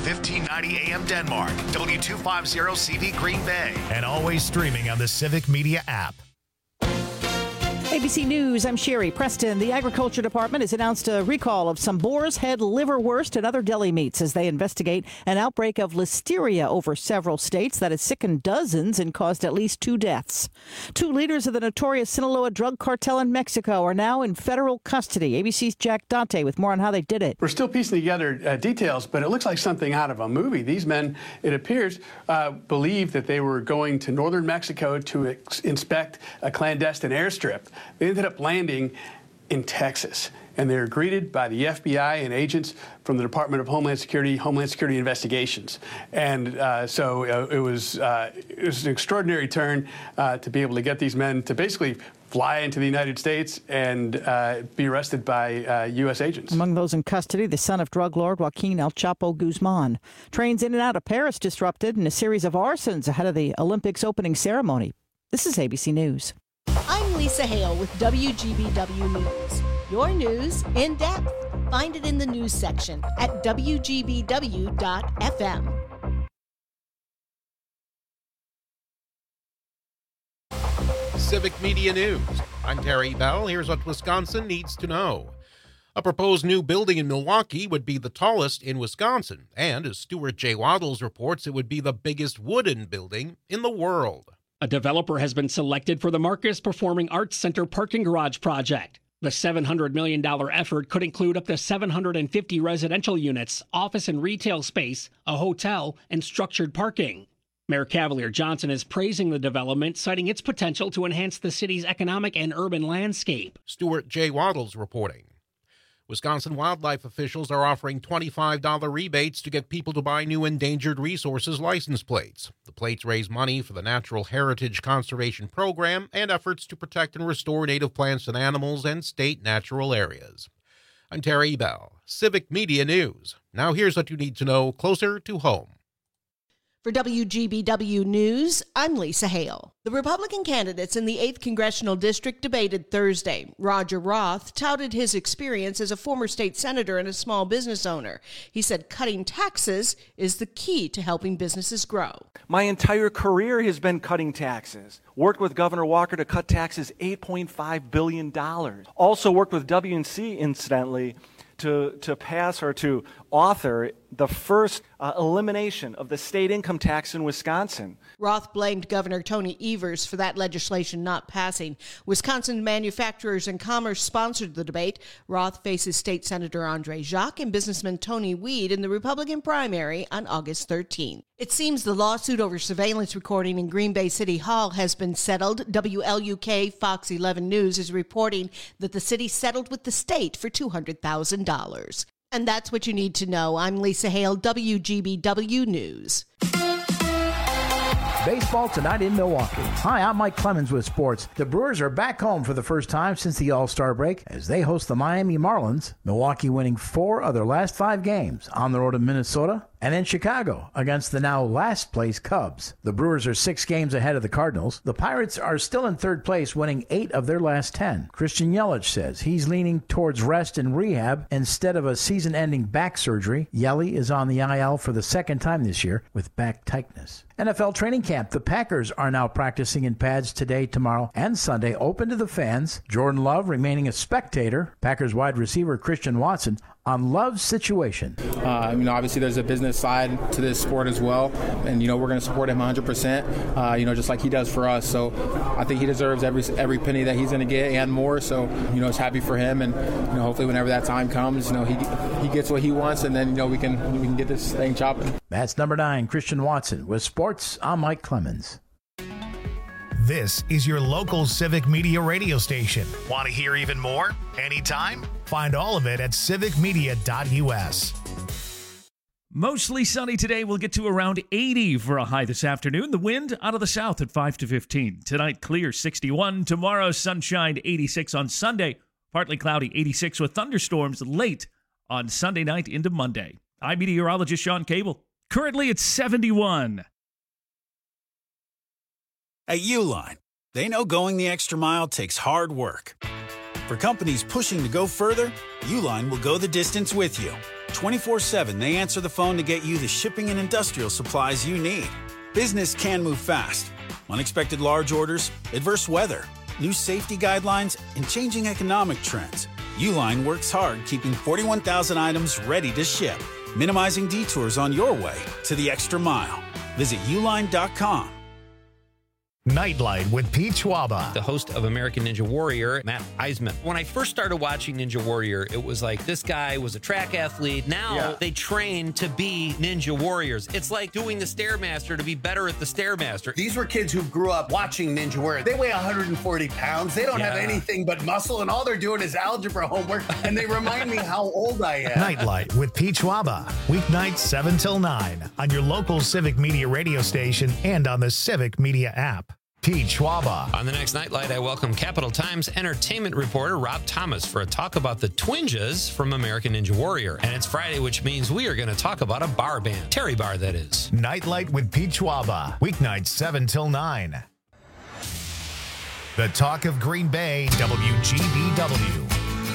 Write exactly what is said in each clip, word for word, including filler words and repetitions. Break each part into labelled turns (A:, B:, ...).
A: fifteen ninety A M Denmark, W two fifty C V Green Bay, and always streaming on the Civic Media app.
B: A B C News, I'm Sherry Preston. The Agriculture Department has announced a recall of some boar's head liverwurst and other deli meats as they investigate an outbreak of listeria over several states that has sickened dozens and caused at least two deaths. Two leaders of the notorious Sinaloa drug cartel in Mexico are now in federal custody. A B C's Jack Dante with more on how they did it.
C: We're still piecing together uh, details, but it looks like something out of a movie. These men, it appears, uh, believed that they were going to northern Mexico to ex- inspect a clandestine airstrip. They ended up landing in Texas, and they were greeted by the F B I and agents from the Department of Homeland Security, Homeland Security Investigations. And uh, so uh, it was uh, it was an extraordinary turn uh, to be able to get these men to basically fly into the United States and uh, be arrested by uh, U S agents.
B: Among those in custody, the son of drug lord Joaquin El Chapo Guzman. Trains in and out of Paris disrupted in a series of arsons ahead of the Olympics opening ceremony. This is A B C News.
D: I'm Lisa Hale with W G B W News. Your news in depth. Find it in the news section at W G B W dot F M.
E: Civic Media News. I'm Terry Bell. Here's what Wisconsin needs to know. A proposed new building in Milwaukee would be the tallest in Wisconsin, and as Stuart J. Waddles reports, it would be the biggest wooden building in the world.
F: A developer has been selected for the Marcus Performing Arts Center parking garage project. The seven hundred million dollars effort could include up to seven hundred fifty residential units, office and retail space, a hotel, and structured parking. Mayor Cavalier Johnson is praising the development, citing its potential to enhance the city's economic and urban landscape.
E: Stuart J. Waddles reporting. Wisconsin wildlife officials are offering twenty-five dollars rebates to get people to buy new endangered resources license plates. The plates raise money for the Natural Heritage Conservation Program and efforts to protect and restore native plants and animals and state natural areas. I'm Terry Bell, Civic Media News. Now here's what you need to know closer to home.
D: For W G B W News, I'm Lisa Hale. The Republican candidates in the eighth Congressional District debated Thursday. Roger Roth touted his experience as a former state senator and a small business owner. He said cutting taxes is the key to helping businesses grow.
G: My entire career has been cutting taxes. Worked with Governor Walker to cut taxes eight point five billion dollars. Also worked with W and C, incidentally, to, to pass or to author the first uh, elimination of the state income tax in Wisconsin.
D: Roth blamed Governor Tony Evers for that legislation not passing. Wisconsin Manufacturers and Commerce sponsored the debate. Roth faces State Senator Andre Jacques and businessman Tony Weed in the Republican primary on August thirteenth. It seems the lawsuit over surveillance recording in Green Bay City Hall has been settled. W L U K Fox eleven News is reporting that the city settled with the state for two hundred thousand dollars. And that's what you need to know. I'm Lisa Hale, W G B W News.
H: Baseball tonight in Milwaukee. Hi, I'm Mike Clemens with sports. The Brewers are back home for the first time since the All-Star break as they host the Miami Marlins. Milwaukee winning four of their last five games on the road in Minnesota and in Chicago against the now last-place Cubs. The Brewers are six games ahead of the Cardinals. The Pirates are still in third place, winning eight of their last ten. Christian Yelich says he's leaning towards rest and rehab instead of a season-ending back surgery. Yelich is on the I L for the second time this year with back tightness. N F L training camp. The Packers are now practicing in pads today, tomorrow, and Sunday, open to the fans. Jordan Love remaining a spectator. Packers wide receiver Christian Watson on Love's situation.
I: Uh, you know, obviously there's a business side to this sport as well, and you know we're going to support him one hundred percent. Uh, you know, just like he does for us. So I think he deserves every every penny that he's going to get and more. So you know, it's happy for him, and you know, hopefully whenever that time comes, you know, he he gets what he wants, and then you know we can we can get this thing chopping.
H: That's number nine, Christian Watson with sports. I'm Mike Clemens.
A: This is your local Civic Media radio station. Want to hear even more? Anytime? Find all of it at civic media dot U S.
J: Mostly sunny today. We'll get to around eighty for a high this afternoon. The wind out of the south at five to fifteen. Tonight, clear sixty-one. Tomorrow, sunshine eighty-six on Sunday. Partly cloudy eighty-six with thunderstorms late on Sunday night into Monday. I'm meteorologist Sean Cable. Currently, it's seventy-one.
K: At Uline, they know going the extra mile takes hard work. For companies pushing to go further, Uline will go the distance with you. twenty-four seven, they answer the phone to get you the shipping and industrial supplies you need. Business can move fast. Unexpected large orders, adverse weather, new safety guidelines, and changing economic trends. Uline works hard keeping forty-one thousand items ready to ship, minimizing detours on your way to the extra mile. Visit uline dot com.
A: Nightlight with Pete Schwaba.
L: The host of American Ninja Warrior, Matt Eisman. When I first started watching Ninja Warrior, it was like this guy was a track athlete. Now yeah. they train to be Ninja Warriors. It's like doing the Stairmaster to be better at the Stairmaster.
M: These were kids who grew up watching Ninja Warrior. They weigh one hundred forty pounds. They don't yeah. have anything but muscle, and all they're doing is algebra homework, and they remind me how old I am.
A: Nightlight with Pete Schwaba. Weeknights seven till nine on your local Civic Media radio station and on the Civic Media app. Pete Schwaba.
L: On the next Nightlight, I welcome Capital Times entertainment reporter Rob Thomas for a talk about the Twinjas from American Ninja Warrior. And it's Friday, which means we are going to talk about a bar band. Terry Bar, that is.
A: Nightlight with Pete Schwaba. Weeknights seven till nine. The talk of Green Bay, W G B W.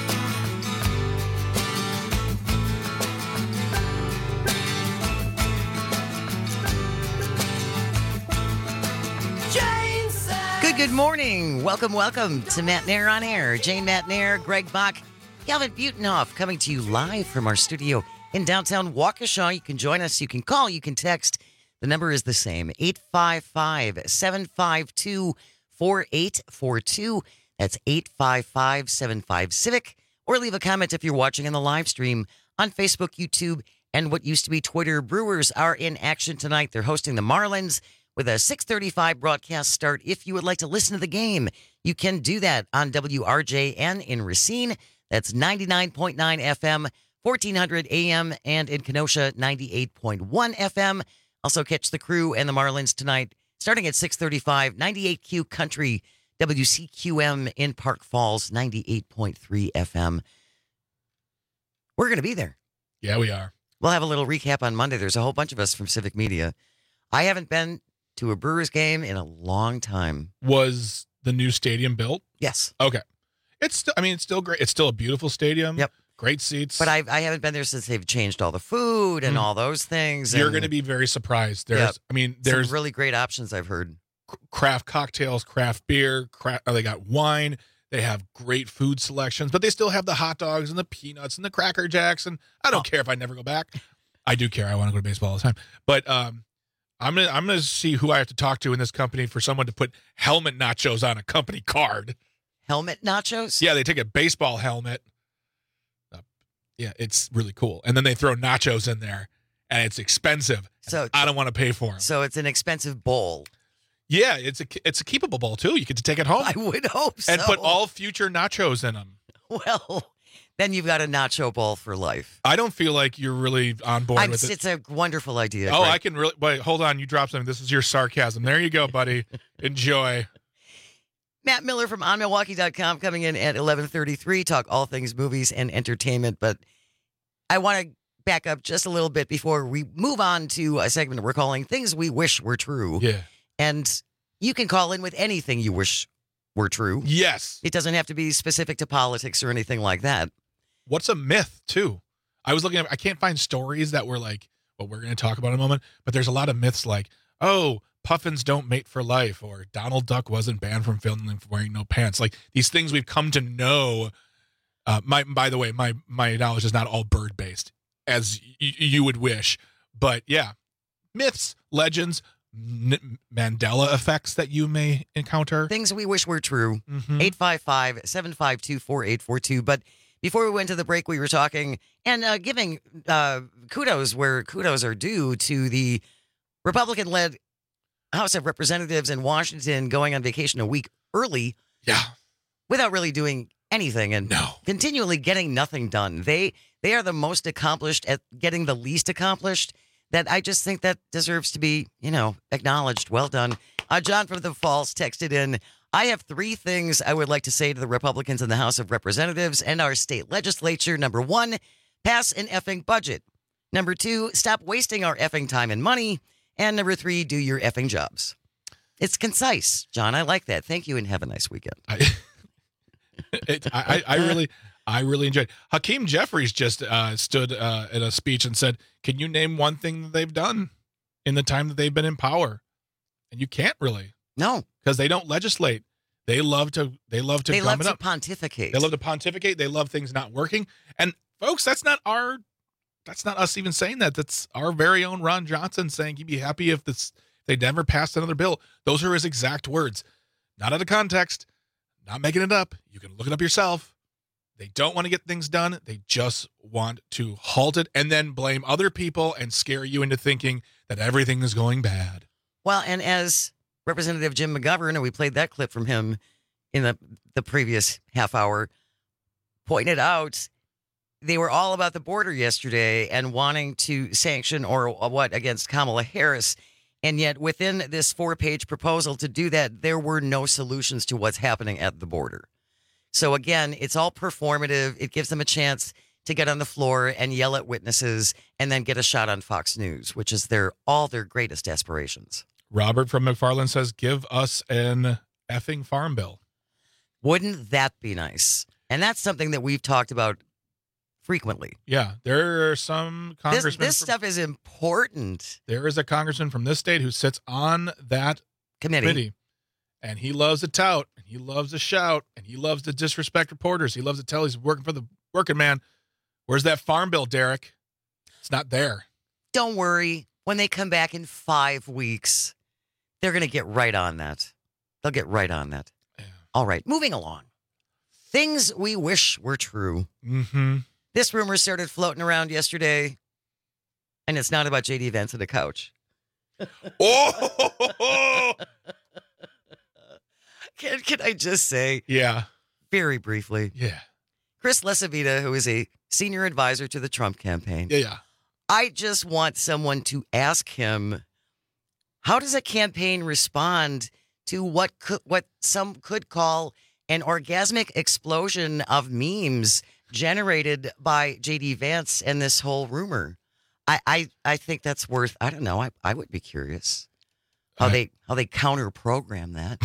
N: Good, good morning. Welcome, welcome to Matt Nair on Air. Jane Matt Nair, Greg Bach, Calvin Butenhoff coming to you live from our studio in downtown Waukesha. You can join us. You can call. You can text. The number is the same, eight five five, seven five two, four eight four two. That's eight five five, seven five, Civic. Or leave a comment if you're watching in the live stream on Facebook, YouTube, and what used to be Twitter. Brewers are in action tonight. They're hosting the Marlins with a six thirty-five broadcast start. If you would like to listen to the game, you can do that on W R J N in Racine. That's ninety-nine point nine F M, fourteen hundred A M, and in Kenosha, ninety-eight point one F M. Also catch the Crew and the Marlins tonight, starting at six thirty-five, ninety-eight Q Country, W C Q M in Park Falls, ninety-eight point three F M. We're going to be there.
O: Yeah, we are.
N: We'll have a little recap on Monday. There's a whole bunch of us from Civic Media. I haven't been to a Brewers game in a long time.
O: Was the new stadium built?
N: Yes.
O: Okay. It's still, I mean, it's still great. It's still a beautiful stadium.
N: Yep.
O: Great seats.
N: But I I haven't been there since they've changed all the food and mm. all those things.
O: You're
N: and,
O: going to be very surprised. There's,
N: yep.
O: I mean, there's
N: some really great options I've heard.
O: Craft cocktails, craft beer, craft, they got wine. They have great food selections, but they still have the hot dogs and the peanuts and the Cracker Jacks. And I don't oh. care if I never go back. I do care. I want to go to baseball all the time. But, um, I'm gonna I'm gonna see who I have to talk to in this company for someone to put helmet nachos on a company card.
N: Helmet nachos?
O: Yeah, they take a baseball helmet. Uh, yeah, it's really cool, and then they throw nachos in there, and it's expensive. So I don't want to pay for them.
N: So it's an expensive bowl.
O: Yeah, it's a it's a keepable bowl too. You get to take it home.
N: I would hope so.
O: And put all future nachos in them.
N: Well, then you've got a nacho bowl for life.
O: I don't feel like you're really on board
N: I'm,
O: with it.
N: It's a wonderful idea.
O: Oh,
N: Greg.
O: I can really. Wait, hold on. You dropped something. This is your sarcasm. There you go, buddy. Enjoy.
N: Matt Miller from on milwaukee dot com coming in at eleven thirty-three. Talk all things movies and entertainment. But I want to back up just a little bit before we move on to a segment we're calling Things We Wish Were True.
O: Yeah.
N: And you can call in with anything you wish were true.
O: Yes.
N: It doesn't have to be specific to politics or anything like that.
O: What's a myth, too? I was looking at, I can't find stories that were like what we're going to talk about in a moment, but there's a lot of myths like, oh, puffins don't mate for life, or Donald Duck wasn't banned from Finland for wearing no pants. Like these things we've come to know. Uh, my, by the way, my, my knowledge is not all bird-based, as y- you would wish. But yeah, myths, legends, N- Mandela effects that you may encounter.
N: Things we wish were true.
O: Mm-hmm.
N: eight five five, seven five two, four eight four two. But before we went to the break, we were talking and uh, giving uh, kudos where kudos are due to the Republican-led House of Representatives in Washington going on vacation a week early.
O: Yeah.
N: Without really doing anything and
O: no.
N: continually getting nothing done. They they are the most accomplished at getting the least accomplished. That I just think that deserves to be, you know, acknowledged. Well done. Uh, John from the Falls texted in, I have three things I would like to say to the Republicans in the House of Representatives and our state legislature. Number one, pass an effing budget. Number two, stop wasting our effing time and money. And number three, do your effing jobs. It's concise, John. I like that. Thank you and have a nice weekend.
O: I, it, I, I really, I really enjoyed. Hakeem Jeffries just uh, stood uh, at a speech and said, "Can you name one thing that they've done in the time that they've been in power?" And you can't really,
N: no,
O: because they don't legislate. They love to. They love to.
N: They
O: gum
N: love
O: it
N: to
O: up.
N: pontificate.
O: They love to pontificate. They love things not working. And folks, that's not our. That's not us even saying that. That's our very own Ron Johnson saying he'd be happy if this they never passed another bill. Those are his exact words, not out of context, not making it up. You can look it up yourself. They don't want to get things done. They just want to halt it and then blame other people and scare you into thinking that everything is going bad.
N: Well, and as Representative Jim McGovern, and we played that clip from him in the, the previous half hour, pointed out, they were all about the border yesterday and wanting to sanction or what against Kamala Harris. And yet within this four-page proposal to do that, there were no solutions to what's happening at the border. So again, it's all performative. It gives them a chance to get on the floor and yell at witnesses and then get a shot on Fox News, which is their all their greatest aspirations.
O: Robert from McFarland says, give us an effing farm bill.
N: Wouldn't that be nice? And that's something that we've talked about frequently.
O: Yeah, there are some congressmen.
N: This, this
O: from,
N: stuff is important.
O: There is a congressman from this state who sits on that
N: committee.
O: committee, and he loves to tout, and he loves to shout, and he loves to disrespect reporters. He loves to tell he's working for the working man. Where's that farm bill, Derek? It's not there.
N: Don't worry. When they come back in five weeks, they're going to get right on that. They'll get right on that. Yeah. All right, moving along. Things we wish were true.
O: Mm-hmm.
N: This rumor started floating around yesterday, and it's not about J D Vance and a couch.
O: Oh!
N: can, can I just say?
O: Yeah.
N: Very briefly.
O: Yeah.
N: Chris LaCivita, who is a senior advisor to the Trump campaign.
O: Yeah, yeah.
N: I just want someone to ask him, how does a campaign respond to what could, what some could call an orgasmic explosion of memes generated by J D Vance and this whole rumor? I, I, I think that's worth, I don't know, I, I would be curious how
O: I,
N: they how they counter program that.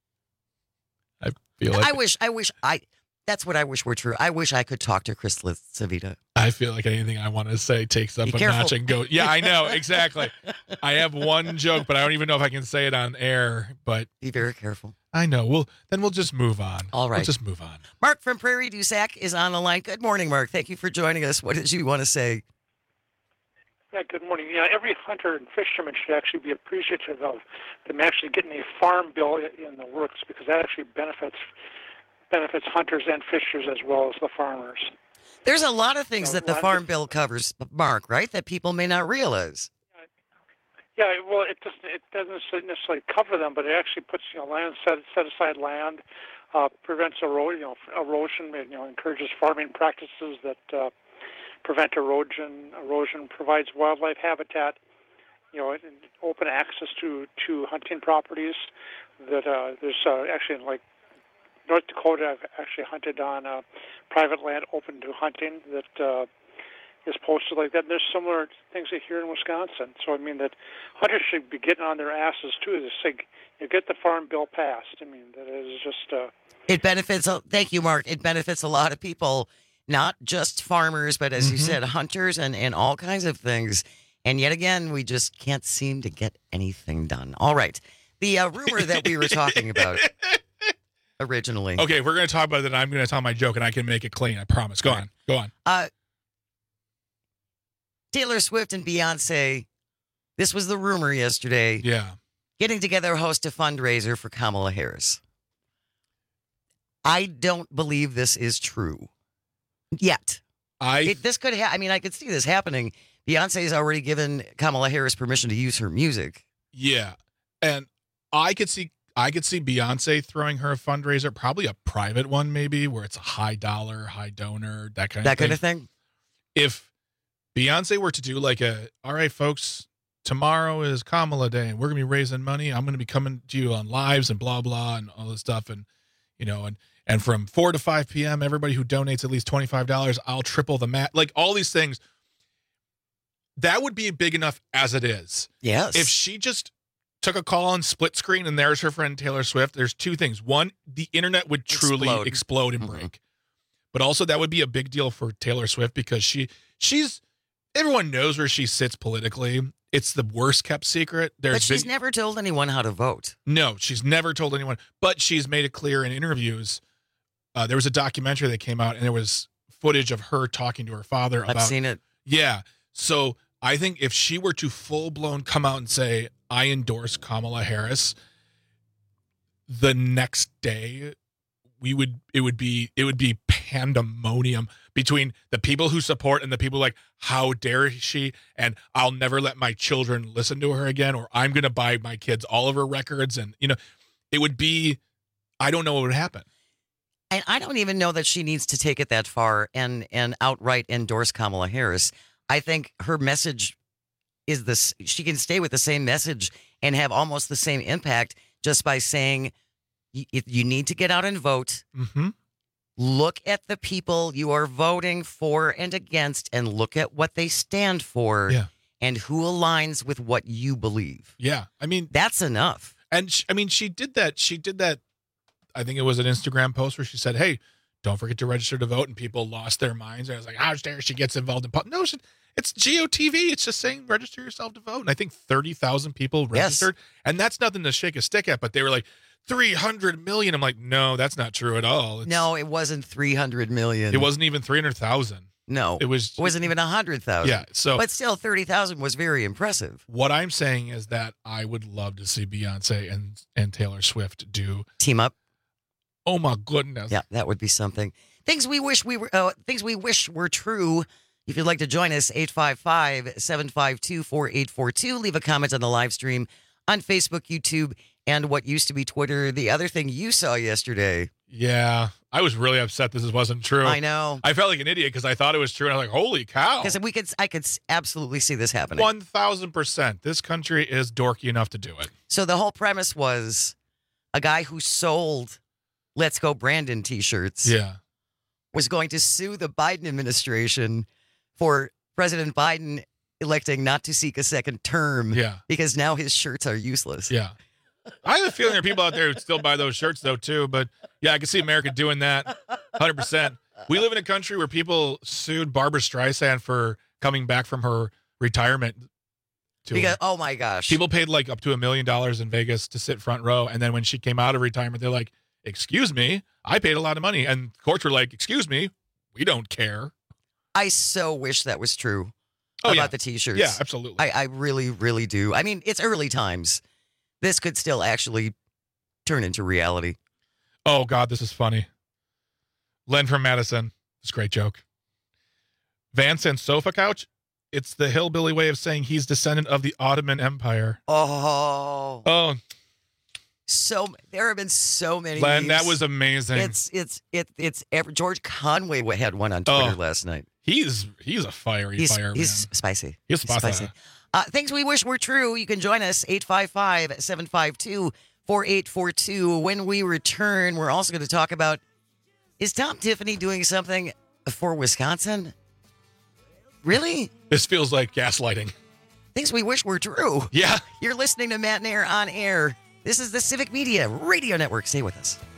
O: I feel like
N: I wish I wish I that's what I wish were true. I wish I could talk to Chris LaCivita.
O: I feel like anything I want to say takes up
N: Be
O: a
N: careful.
O: notch and go. Yeah, I know exactly. I have one joke, but I don't even know if I can say it on air. But
N: be very careful.
O: I know. Well, then we'll just move on.
N: All right,
O: we'll just move on.
N: Mark from Prairie du Sac is on the line. Good morning, Mark. Thank you for joining us. What did you want to say?
P: Yeah, good morning. Yeah, every hunter and fisherman should actually be appreciative of them actually getting a farm bill in the works, because that actually benefits benefits hunters and fishers as well as the farmers.
N: There's a lot of things
P: So,
N: that the
P: well,
N: Farm Bill covers, Mark, right? That people may not realize.
P: Yeah, well, it doesn't it doesn't necessarily cover them, but it actually puts you know land set set aside land, uh, prevents erosion, you know, erosion, you know, encourages farming practices that uh, prevent erosion. Erosion provides wildlife habitat, you know, and open access to to hunting properties. That uh, there's uh, actually like North Dakota, I've actually hunted on uh, private land open to hunting that uh, is posted like that. And there's similar things here in Wisconsin. So, I mean, that hunters should be getting on their asses, too, to say, you get the Farm Bill passed. I mean, that is just... Uh,
N: it benefits, thank you, Mark. It benefits a lot of people, not just farmers, but as mm-hmm. you said, hunters and, and all kinds of things. And yet again, we just can't seem to get anything done. All right. The uh, rumor that we were talking about... originally.
O: Okay, we're going to talk about it, and I'm going to tell my joke, and I can make it clean. I promise. Go on. Go on.
N: Uh, Taylor Swift and Beyonce, this was the rumor yesterday.
O: Yeah.
N: Getting together to host a fundraiser for Kamala Harris. I don't believe this is true yet.
O: I
N: it, This could ha- I mean, I could see this happening. Beyonce's already given Kamala Harris permission to use her music.
O: Yeah. And I could see I could see Beyonce throwing her a fundraiser, probably a private one, maybe, where it's a high dollar, high donor, that kind
N: that
O: of thing.
N: kind of thing.
O: If Beyonce were to do like a, all right, folks, tomorrow is Kamala Day, and we're going to be raising money. I'm going to be coming to you on lives and blah, blah, and all this stuff. And, you know, and, and from four to five p.m., everybody who donates at least twenty-five dollars, I'll triple the mat. Like all these things. That would be big enough as it is.
N: Yes.
O: If she just took a call on split screen and there's her friend Taylor Swift, there's two things. One, the internet would truly explode, explode and break. Mm-hmm. But also that would be a big deal for Taylor Swift because she she's everyone knows where she sits politically. It's the worst kept secret. There's
N: but she's
O: big,
N: never told anyone how to vote.
O: No, she's never told anyone. But she's made it clear in interviews. Uh, there was a documentary that came out, and there was footage of her talking to her father about.
N: I've seen it.
O: Yeah. So I think if she were to full blown come out and say, I endorse Kamala Harris, the next day, we would it would be it would be pandemonium between the people who support and the people like, how dare she, and I'll never let my children listen to her again, or I'm going to buy my kids all of her records. And, you know, it would be, I don't know what would happen.
N: And I don't even know that she needs to take it that far and, and outright endorse Kamala Harris. I think her message is this, she can stay with the same message and have almost the same impact just by saying, you, you need to get out and vote.
O: Mm-hmm.
N: Look at the people you are voting for and against, and look at what they stand for,
O: yeah.
N: and who aligns with what you believe.
O: Yeah, I mean
N: that's enough.
O: And she, I mean, she did that. She did that. I think it was an Instagram post where she said, "Hey, don't forget to register to vote," and people lost their minds. I was like, "How dare she gets involved in politics?" No, she, it's G O T V. It's just saying register yourself to vote. And I think thirty thousand people registered, yes. and that's nothing to shake a stick at. But they were like, three hundred million. I'm like, no, that's not true at all. It's,
N: no, it wasn't three hundred million.
O: It wasn't even three hundred thousand.
N: No,
O: it was.
N: It wasn't even one hundred thousand.
O: Yeah. So,
N: but still, thirty thousand was very impressive.
O: What I'm saying is that I would love to see Beyonce and, and Taylor Swift do
N: team up.
O: Oh my goodness.
N: Yeah, that would be something. Things we wish we were, uh, things we wish were true. If you'd like to join us, eight five five, seven five two, four eight four two. Leave a comment on the live stream on Facebook, YouTube, and what used to be Twitter. The other thing you saw yesterday.
O: Yeah, I was really upset this wasn't true.
N: I know.
O: I felt like an idiot because I thought it was true, and I was like, holy cow.
N: Because we could, I could absolutely see this happening.
O: one thousand percent. This country is dorky enough to do it.
N: So the whole premise was a guy who sold Let's Go Brandon t-shirts
O: yeah.
N: was going to sue the Biden administration for President Biden electing not to seek a second term
O: yeah.
N: because now his shirts are useless.
O: Yeah. I have a feeling there are people out there who still buy those shirts, though, too. But, yeah, I can see America doing that one hundred percent. We live in a country where people sued Barbara Streisand for coming back from her retirement. To
N: because,
O: her.
N: Oh, my gosh.
O: People paid, like, up to a million dollars in Vegas to sit front row. And then when she came out of retirement, they're like, excuse me, I paid a lot of money. And courts were like, excuse me, we don't care.
N: I so wish that was true
O: oh,
N: about
O: yeah.
N: the T-shirts.
O: Yeah, absolutely.
N: I, I really, really do. I mean, it's early times. This could still actually turn into reality.
O: Oh, God, this is funny. Len from Madison. It's a great joke. Van and sofa couch. It's the hillbilly way of saying he's descendant of the Ottoman Empire.
N: Oh.
O: Oh.
N: So there have been so many.
O: Len,
N: memes.
O: that was amazing.
N: It's it's it it's ever, George Conway had one on Twitter
O: oh,
N: last night.
O: He's he's a fiery
N: he's,
O: fire
N: he's
O: man.
N: Spicy.
O: He's, he's spicy.
N: Uh, things we wish were true. You can join us eight five five, seven five two, four eight four two. When we return, we're also going to talk about, is Tom Tiffany doing something for Wisconsin? Really?
O: This feels like gaslighting.
N: Things we wish were true.
O: Yeah.
N: You're listening to Matt Nair on air. This is the Civic Media Radio Network. Stay with us.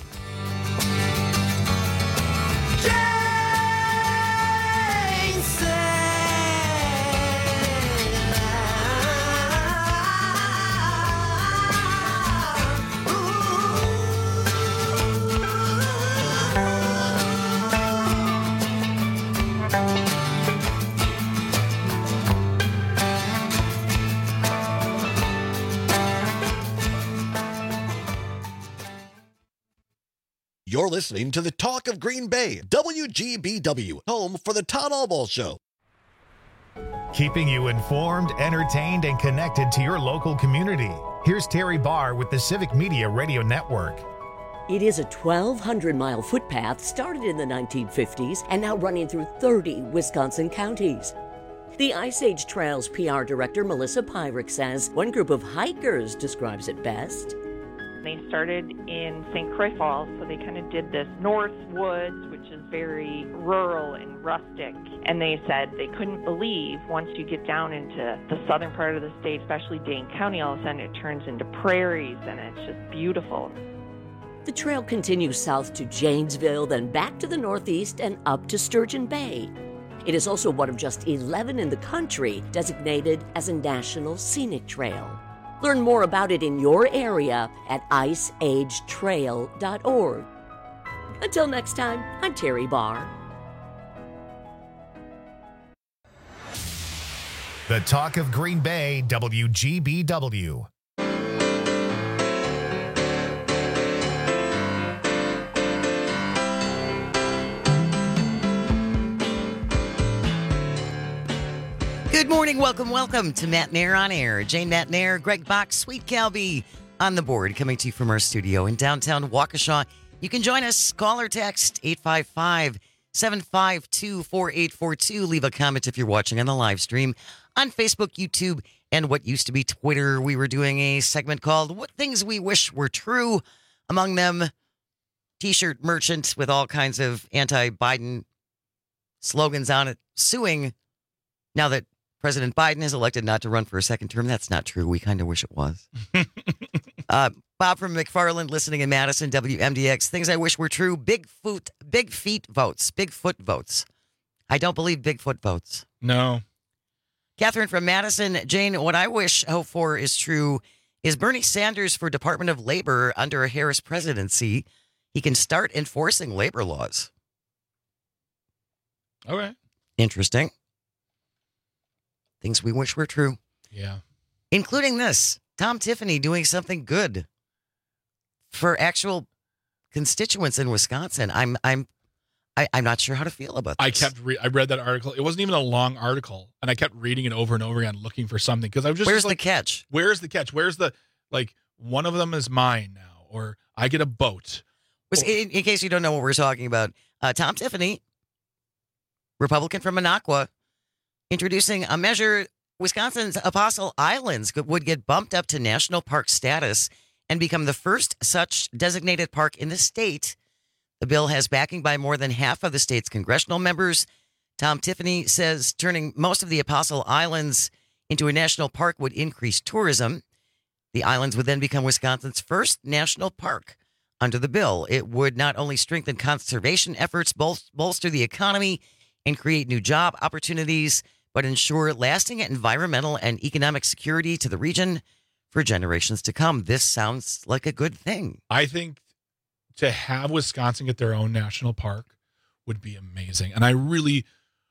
Q: You're listening to the Talk of Green Bay, W G B W, home for the Todd Albaugh Show.
A: Keeping you informed, entertained, and connected to your local community. Here's Terry Barr with the Civic Media Radio Network.
R: It is a twelve hundred mile footpath started in the nineteen fifties and now running through thirty Wisconsin counties. The Ice Age Trails P R director Melissa Pyrick says one group of hikers describes it best.
S: They started in Saint Croix Falls, so they kind of did this North Woods, which is very rural and rustic. And they said they couldn't believe once you get down into the southern part of the state, especially Dane County, all of a sudden it turns into prairies and it's just beautiful.
R: The trail continues south to Janesville, then back to the northeast and up to Sturgeon Bay. It is also one of just eleven in the country designated as a National Scenic Trail. Learn more about it in your area at ice age trail dot org. Until next time, I'm Terry Barr.
A: The Talk of Green Bay, W G B W.
N: Good morning. Welcome, welcome to Matt Nair on Air. Jane Matt Nair, Greg Bach, Sweet Calby on the board, coming to you from our studio in downtown Waukesha. You can join us. Call or text eight five five, seven five two, four eight four two. Leave a comment if you're watching on the live stream on Facebook, YouTube, and what used to be Twitter. We were doing a segment called What Things We Wish Were True. Among them, T-shirt merchant with all kinds of anti-Biden slogans on it, suing now that President Biden is elected not to run for a second term. That's not true. We kind of wish it was. uh, Bob from McFarland listening in Madison, W M D X. Things I wish were true. Bigfoot, big feet votes. Bigfoot votes. I don't believe Bigfoot votes.
O: No.
N: Catherine from Madison. Jane, what I wish, hope for is true is Bernie Sanders for Department of Labor under a Harris presidency. He can start enforcing labor laws.
O: Okay.
N: Interesting. Things we wish were true.
O: Yeah.
N: Including this. Tom Tiffany doing something good for actual constituents in Wisconsin. I'm I'm I, I'm not sure how to feel about this.
O: I kept re- I read that article. It wasn't even a long article, and I kept reading it over and over again, looking for something because I was just
N: Where's
O: just like,
N: the catch?
O: Where's the catch? Where's the like one of them is mine now, or I get a boat.
N: Was, in, in case you don't know what we're talking about, uh, Tom Tiffany, Republican from Minocqua, introducing a measure. Wisconsin's Apostle Islands would get bumped up to national park status and become the first such designated park in the state. The bill has backing by more than half of the state's congressional members. Tom Tiffany says turning most of the Apostle Islands into a national park would increase tourism. The islands would then become Wisconsin's first national park under the bill. It would not only strengthen conservation efforts, bol- bolster the economy, and create new job opportunities, but ensure lasting environmental and economic security to the region for generations to come. This sounds like a good thing.
O: I think to have Wisconsin get their own national park would be amazing. And I really,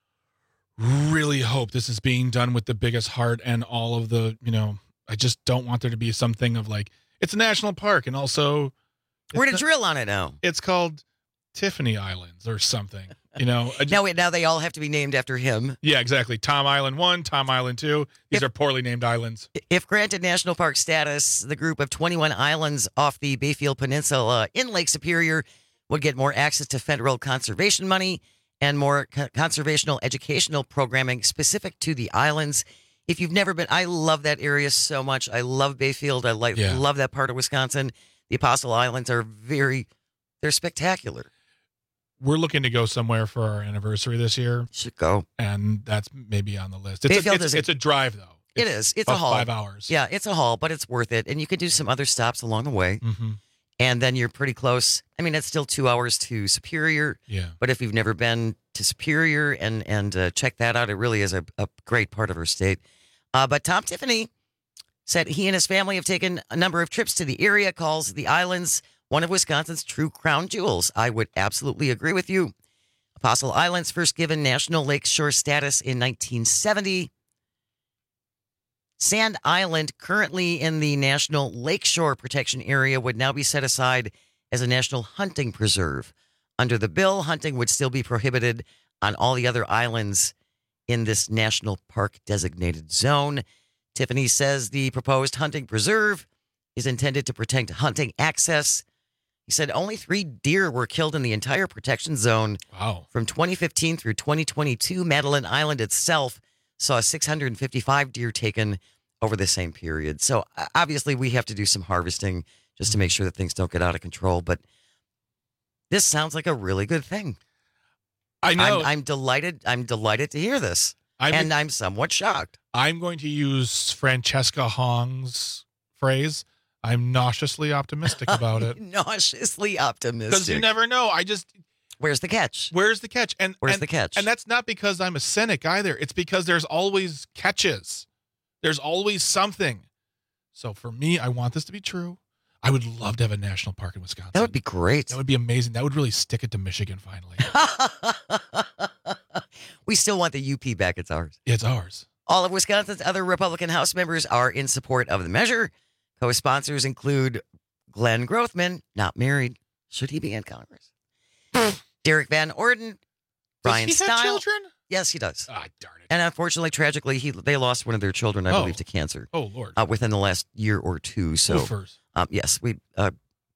O: really hope this is being done with the biggest heart and all of the, you know, I just don't want there to be something of like, it's a national park and also...
N: We're to drill on it now.
O: It's called Tiffany Islands or something. You know, just,
N: now, now they all have to be named after him.
O: Yeah, exactly. Tom Island one, Tom Island two. These
N: if,
O: are poorly named islands.
N: If granted national park status, the group of twenty-one islands off the Bayfield Peninsula in Lake Superior would get more access to federal conservation money and more co- conservational educational programming specific to the islands. If you've never been, I love that area so much. I love Bayfield. I like yeah. love that part of Wisconsin. The Apostle Islands are very, they're spectacular.
O: We're looking to go somewhere for our anniversary this year.
N: Should go.
O: And that's maybe on the list. It's, a, it's, it's a drive, though.
N: It's it is. It's a haul.
O: Five hours.
N: Yeah, it's a haul, but it's worth it. And you can do some other stops along the way.
O: Mm-hmm.
N: And then you're pretty close. I mean, it's still two hours to Superior.
O: Yeah.
N: But if you've never been to Superior and, and uh, check that out, it really is a, a great part of our state. Uh, but Tom Tiffany said he and his family have taken a number of trips to the area, calls the islands one of Wisconsin's true crown jewels. I would absolutely agree with you. Apostle Islands first given National Lakeshore status in nineteen seventy. Sand Island, currently in the National Lakeshore Protection Area, would now be set aside as a national hunting preserve. Under the bill, hunting would still be prohibited on all the other islands in this national park designated zone. Tiffany says the proposed hunting preserve is intended to protect hunting access. He said only three deer were killed in the entire protection zone.
O: Wow.
N: From twenty fifteen through twenty twenty-two, Madeline Island itself saw six hundred fifty-five deer taken over the same period. So obviously we have to do some harvesting just to make sure that things don't get out of control. But this sounds like a really good thing.
O: I know.
N: I'm, I'm delighted. I'm delighted to hear this.
O: I'm,
N: and I'm somewhat shocked.
O: I'm going to use Francesca Hong's phrase. I'm nauseously optimistic about it.
N: Nauseously optimistic.
O: Because you never know. I just...
N: Where's the catch?
O: Where's the catch? And
N: Where's
O: and,
N: the catch?
O: And that's not because I'm a cynic either. It's because there's always catches. There's always something. So for me, I want this to be true. I would love to have a national park in Wisconsin.
N: That would be great.
O: That would be amazing. That would really stick it to Michigan finally.
N: We still want the U P back. It's ours.
O: It's ours.
N: All of Wisconsin's other Republican House members are in support of the measure. Co-sponsors include Glenn Grothman, not married. Should he be in Congress? Derek Van Orden, Brian
O: Does he
N: Stile.
O: have children?
N: Yes, he does.
O: Ah, darn it.
N: And unfortunately, tragically, he they lost one of their children, I
O: Oh.
N: believe, to cancer.
O: Oh, Lord.
N: Uh, within the last year or two. So,
O: Oofers.
N: um, yes, we uh,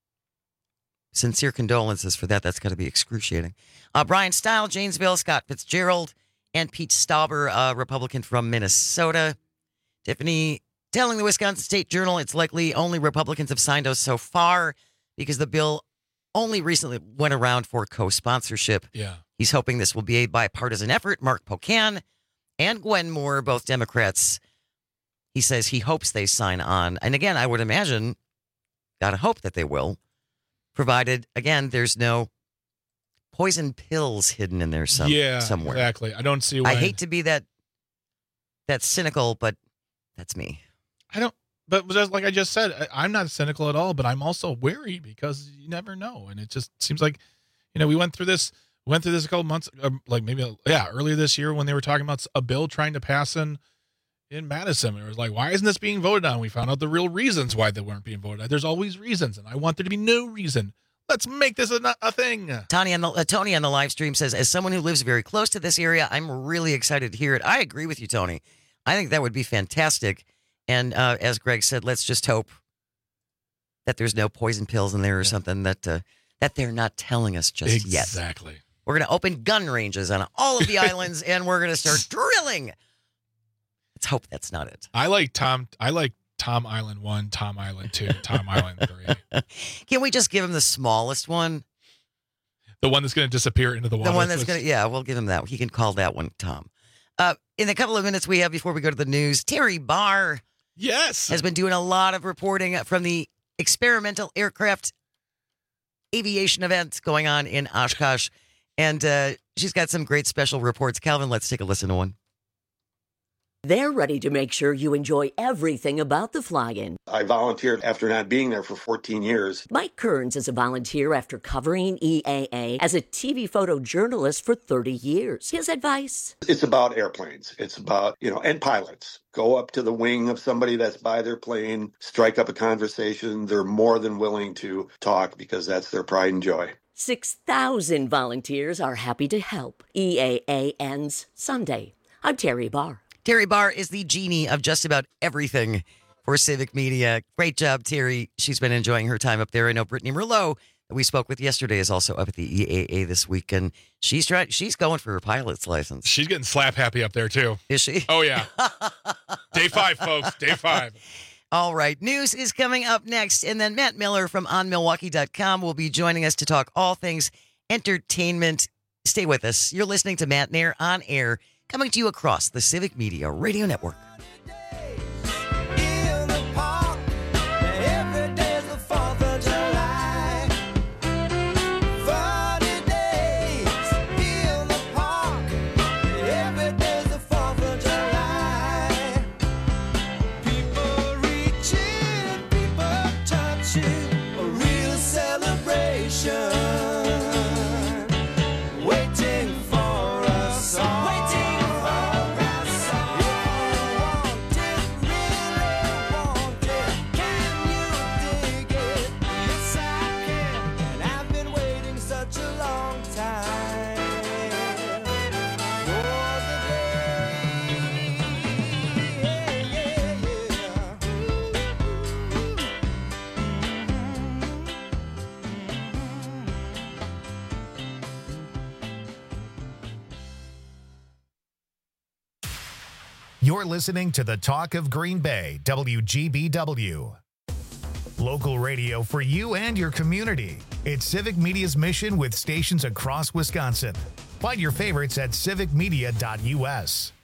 N: sincere condolences for that. That's got to be excruciating. Uh, Brian Stile, Janesville, Scott Fitzgerald, and Pete Stauber, a Republican from Minnesota. Tiffany telling the Wisconsin State Journal it's likely only Republicans have signed us so far because the bill only recently went around for co-sponsorship.
O: Yeah.
N: He's hoping this will be a bipartisan effort. Mark Pocan and Gwen Moore, both Democrats, he says he hopes they sign on. And again, I would imagine, gotta hope that they will, provided, again, there's no poison pills hidden in there some,
O: yeah,
N: somewhere.
O: Exactly. I don't see why.
N: I hate to be that that cynical, but that's me.
O: I don't, but just like I just said, I, I'm not cynical at all, but I'm also wary because you never know. And it just seems like, you know, we went through this, went through this a couple months, uh, like maybe, yeah, earlier this year when they were talking about a bill trying to pass in, in Madison. It was like, why isn't this being voted on? We found out the real reasons why they weren't being voted on. There's always reasons, and I want there to be no reason. Let's make this a, a thing.
N: Tony on the uh, Tony on the live stream says, as someone who lives very close to this area, I'm really excited to hear it. I agree with you, Tony. I think that would be fantastic. And uh, as Greg said, let's just hope that there's no poison pills in there or yeah. something that uh, that they're not telling us just
O: exactly.
N: yet.
O: Exactly.
N: We're going to open gun ranges on all of the islands, and we're going to start drilling. Let's hope that's not it.
O: I like Tom. I like Tom Island one, Tom Island two, Tom Island three.
N: Can we just give him the smallest one?
O: The one that's going to disappear into the water.
N: The one that's going to, yeah, we'll give him that. He can call that one Tom. Uh, in the couple of minutes we have before we go to the news, Terry Barr.
O: Yes.
N: Has been doing a lot of reporting from the experimental aircraft aviation event going on in Oshkosh. And uh, she's got some great special reports. Calvin, let's take a listen to one.
R: They're ready to make sure you enjoy everything about the fly-in.
T: I volunteered after not being there for fourteen years.
R: Mike Kearns is a volunteer after covering E A A as a T V photojournalist for thirty years. His advice?
T: It's about airplanes. It's about, you know, and pilots. Go up to the wing of somebody that's by their plane, strike up a conversation. They're more than willing to talk because that's their pride and joy.
R: six thousand volunteers are happy to help. E A A ends Sunday. I'm Terry Barr.
N: Terry Barr is the genie of just about everything for Civic Media. Great job, Terry. She's been enjoying her time up there. I know Brittany Merlot, that we spoke with yesterday, is also up at the E A A this week, and she's trying. She's going for her pilot's license.
O: She's getting slap happy up there too.
N: Is she?
O: Oh yeah. Day five, folks. Day five.
N: All right. News is coming up next, and then Matt Miller from on milwaukee dot com will be joining us to talk all things entertainment. Stay with us. You're listening to Matt Nair on air, coming to you across the Civic Media Radio Network.
A: You're listening to the Talk of Green Bay, W G B W. Local radio for you and your community. It's Civic Media's mission with stations across Wisconsin. Find your favorites at civic media dot u s.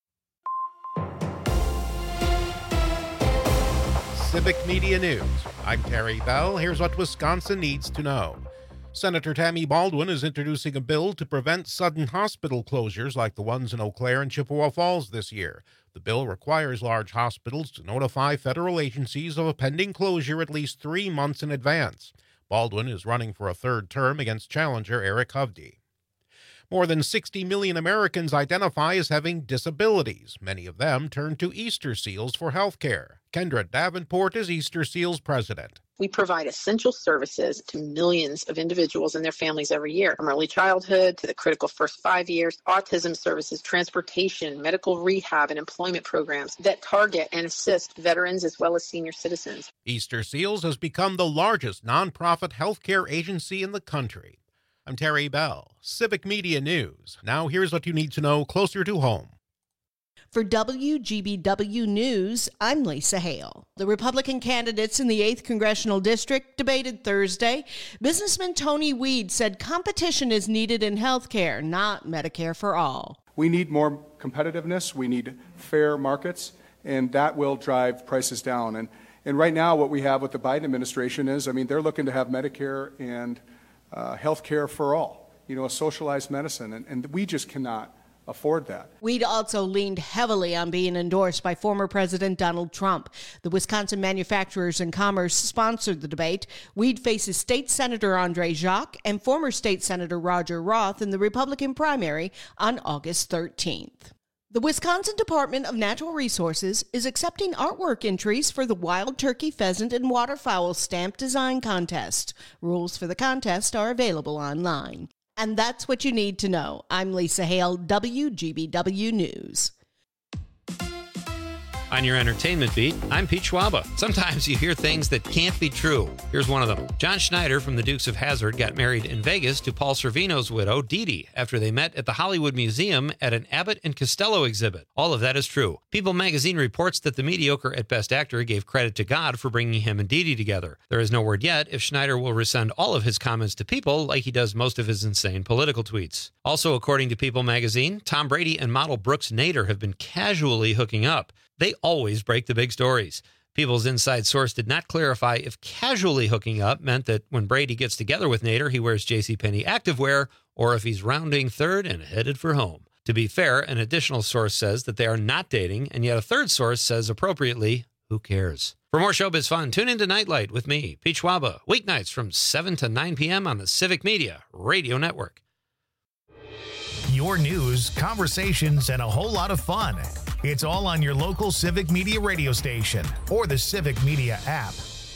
E: Civic Media News. I'm Terry Bell. Here's what Wisconsin needs to know. Senator Tammy Baldwin is introducing a bill to prevent sudden hospital closures like the ones in Eau Claire and Chippewa Falls this year. The bill requires large hospitals to notify federal agencies of a pending closure at least three months in advance. Baldwin is running for a third term against challenger Eric Hovde. More than sixty million Americans identify as having disabilities. Many of them turn to Easter Seals for health care. Kendra Davenport is Easter Seals president.
U: We provide essential services to millions of individuals and their families every year, from early childhood to the critical first five years, autism services, transportation, medical rehab, and employment programs that target and assist veterans as well as senior citizens.
E: Easter Seals has become the largest nonprofit healthcare agency in the country. I'm Terry Bell, Civic Media News. Now here's what you need to know closer to home.
D: For W G B W News, I'm Lisa Hale. The Republican candidates in the eighth Congressional District debated Thursday. Businessman Tony Weed said competition is needed in health care, not Medicare for all.
V: We need more competitiveness. We need fair markets, and that will drive prices down. And, and right now what we have with the Biden administration is, I mean, they're looking to have Medicare and uh, health care for all, you know, a socialized medicine, and, and we just cannot afford that.
D: Weed also leaned heavily on being endorsed by former President Donald Trump. The Wisconsin Manufacturers and Commerce sponsored the debate. Weed faces State Senator Andre Jacques and former State Senator Roger Roth in the Republican primary on August thirteenth. The Wisconsin Department of Natural Resources is accepting artwork entries for the Wild Turkey Pheasant and Waterfowl Stamp Design Contest. Rules for the contest are available online. And that's what you need to know. I'm Lisa Hale, W G B W News.
L: On your entertainment beat, I'm Pete Schwaba. Sometimes you hear things that can't be true. Here's one of them. John Schneider from the Dukes of Hazzard got married in Vegas to Paul Sorvino's widow, Dee Dee, after they met at the Hollywood Museum at an Abbott and Costello exhibit. All of that is true. People magazine reports that the mediocre at Best Actor gave credit to God for bringing him and Dee Dee together. There is no word yet if Schneider will rescind all of his comments to People like he does most of his insane political tweets. Also, according to People magazine, Tom Brady and model Brooks Nader have been casually hooking up. They always break the big stories. People's inside source did not clarify if casually hooking up meant that when Brady gets together with Nader, he wears JCPenney activewear, or if he's rounding third and headed for home. To be fair, an additional source says that they are not dating, and yet a third source says appropriately, who cares? For more showbiz fun, tune into Nightlight with me, Pete Schwaba, weeknights from seven to nine p.m. on the Civic Media Radio Network.
A: Your news, conversations, and a whole lot of fun. It's all on your local Civic Media radio station or the Civic Media app.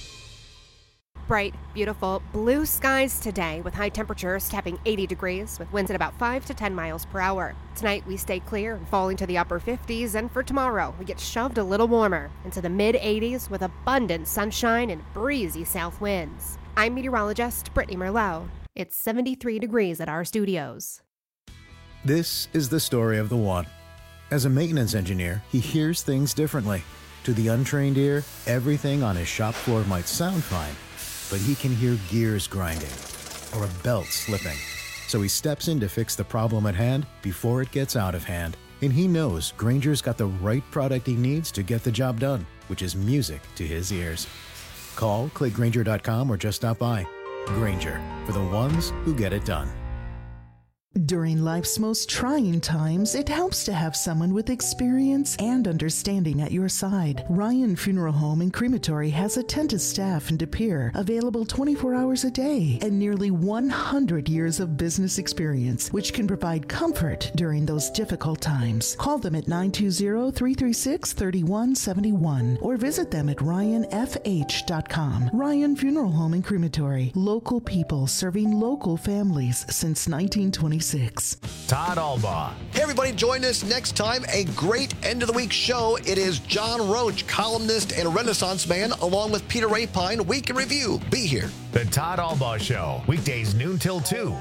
W: Bright, beautiful blue skies today with high temperatures tapping eighty degrees with winds at about five to ten miles per hour. Tonight we stay clear and fall into the upper fifties, and for tomorrow we get shoved a little warmer into the mid eighties with abundant sunshine and breezy south winds. I'm meteorologist Brittany Merlot. It's seventy-three degrees at our studios.
X: This is the story of the one. As a maintenance engineer, he hears things differently. To the untrained ear, everything on his shop floor might sound fine, but he can hear gears grinding or a belt slipping. So he steps in to fix the problem at hand before it gets out of hand. And he knows Grainger's got the right product he needs to get the job done, which is music to his ears. Call, click Grainger dot com, or just stop by. Grainger, for the ones who get it done.
Y: During life's most trying times, it helps to have someone with experience and understanding at your side. Ryan Funeral Home and Crematory has attentive staff in De Pere, available twenty-four hours a day, and nearly one hundred years of business experience, which can provide comfort during those difficult times. Call them at nine two zero, three three six, three one seven one or visit them at ryan f h dot com. Ryan Funeral Home and Crematory, local people serving local families since nineteen twenty-six.
A: Todd Albaugh.
Q: Hey, everybody, join us next time. A great end of the week show. It is John Roach, columnist and Renaissance man, along with Peter Rapine. Week in Review. Be here.
A: The Todd Albaugh Show, weekdays noon till two.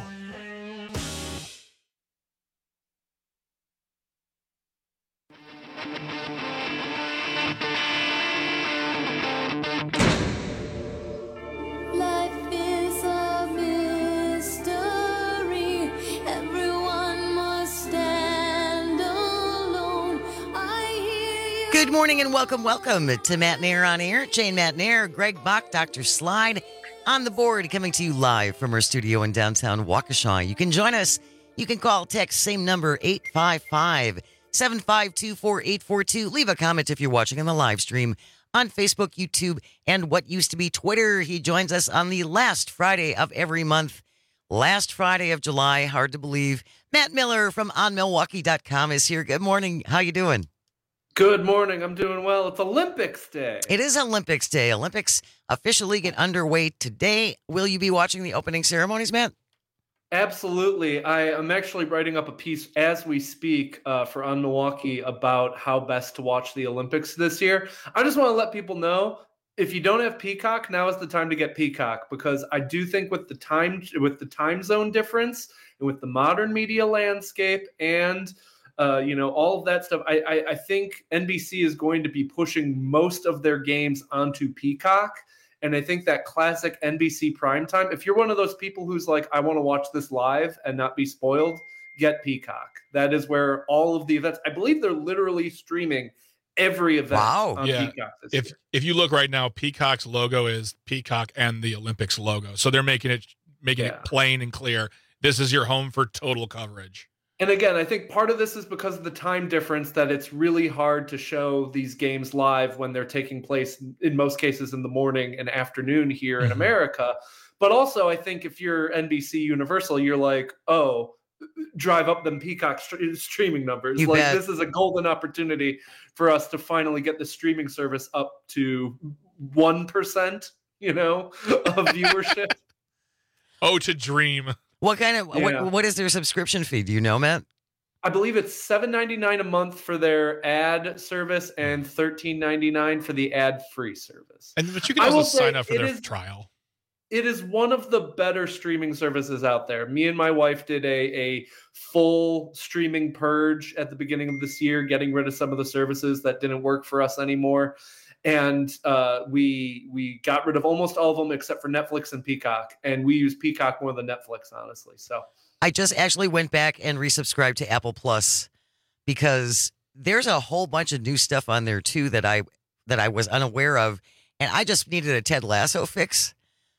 N: Good morning and welcome, welcome to Matt Nair on Air. Jane Matt Nair, Greg Bach, Doctor Slide on the board, coming to you live from our studio in downtown Waukesha. You can join us. You can call, text, same number, eight five five, seven five two, four eight four two. Leave a comment if you're watching on the live stream on Facebook, YouTube, and what used to be Twitter. He joins us on the last Friday of every month. Last Friday of July, hard to believe. Matt Miller from on milwaukee dot com is here. Good morning. How you doing?
B: Good morning. I'm doing well. It's Olympics Day.
N: It is Olympics Day. Olympics officially get underway today. Will you be watching the opening ceremonies, Matt?
B: Absolutely. I am actually writing up a piece as we speak uh, for On Milwaukee about how best to watch the Olympics this year. I just want to let people know, if you don't have Peacock, now is the time to get Peacock, because I do think with the time with the time zone difference and with the modern media landscape and uh, you know all of that stuff, I, I, I think N B C is going to be pushing most of their games onto Peacock. And I think that classic N B C primetime, if you're one of those people who's like, I want to watch this live and not be spoiled, get Peacock. That is where all of the events, I believe they're literally streaming every event on
O: yeah.
B: Peacock this
O: If
B: year.
O: if you look right now, Peacock's logo is Peacock and the Olympics logo. So they're making it making
B: Yeah.
O: it plain and clear. This is your home for total coverage.
B: And again, I think part of this is because of the time difference, that it's really hard to show these games live when they're taking place, in most cases, in the morning and afternoon here in America. But also, I think if you're N B C Universal, you're like, oh, drive up them Peacock st- streaming numbers.
N: You
B: like
N: bet.
B: this is a golden opportunity for us to finally get the streaming service up to one percent, you know, of viewership.
O: Oh, to dream.
N: What kind of
B: Yeah.
N: what, what is their subscription fee? Do you know, Matt?
B: I believe it's seven ninety-nine a month for their ad service and thirteen ninety-nine for the ad-free service.
O: And but you can
B: I
O: also
B: will
O: sign
B: say
O: up for
B: it
O: their
B: is-
O: trial.
B: It is one of the better streaming services out there. Me and my wife did a, a full streaming purge at the beginning of this year, getting rid of some of the services that didn't work for us anymore. And uh, we we got rid of almost all of them except for Netflix and Peacock. And we use Peacock more than Netflix, honestly. So
N: I just actually went back and resubscribed to Apple Plus because there's a whole bunch of new stuff on there too that I that I was unaware of, and I just needed a Ted Lasso fix.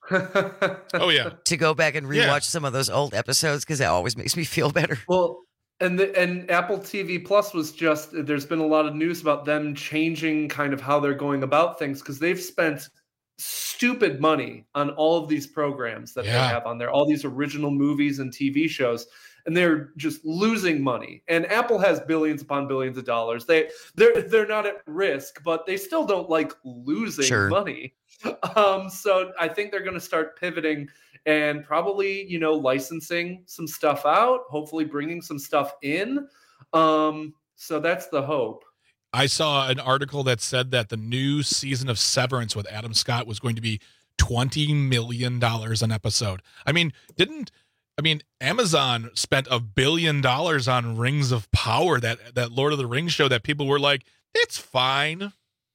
O: Oh yeah,
N: to go back and rewatch
B: Yeah.
N: some of those old episodes because that always makes me feel better.
B: Well, and the, and Apple T V Plus was just, there's been a lot of news about them changing kind of how they're going about things, because they've spent stupid money on all of these programs that
O: Yeah.
B: they have on there, all these original movies and T V shows, and they're just losing money. And Apple has billions upon billions of dollars. They they're they're not at risk, but they still don't like losing
N: Sure.
B: money. Um, so I think they're going to start pivoting and probably, you know, licensing some stuff out, hopefully bringing some stuff in. Um, so that's the hope.
O: I saw an article that said that the new season of Severance with Adam Scott was going to be twenty million dollars an episode. I mean, didn't I mean Amazon spent a billion dollars on Rings of Power, that that Lord of the Rings show that people were like, it's fine.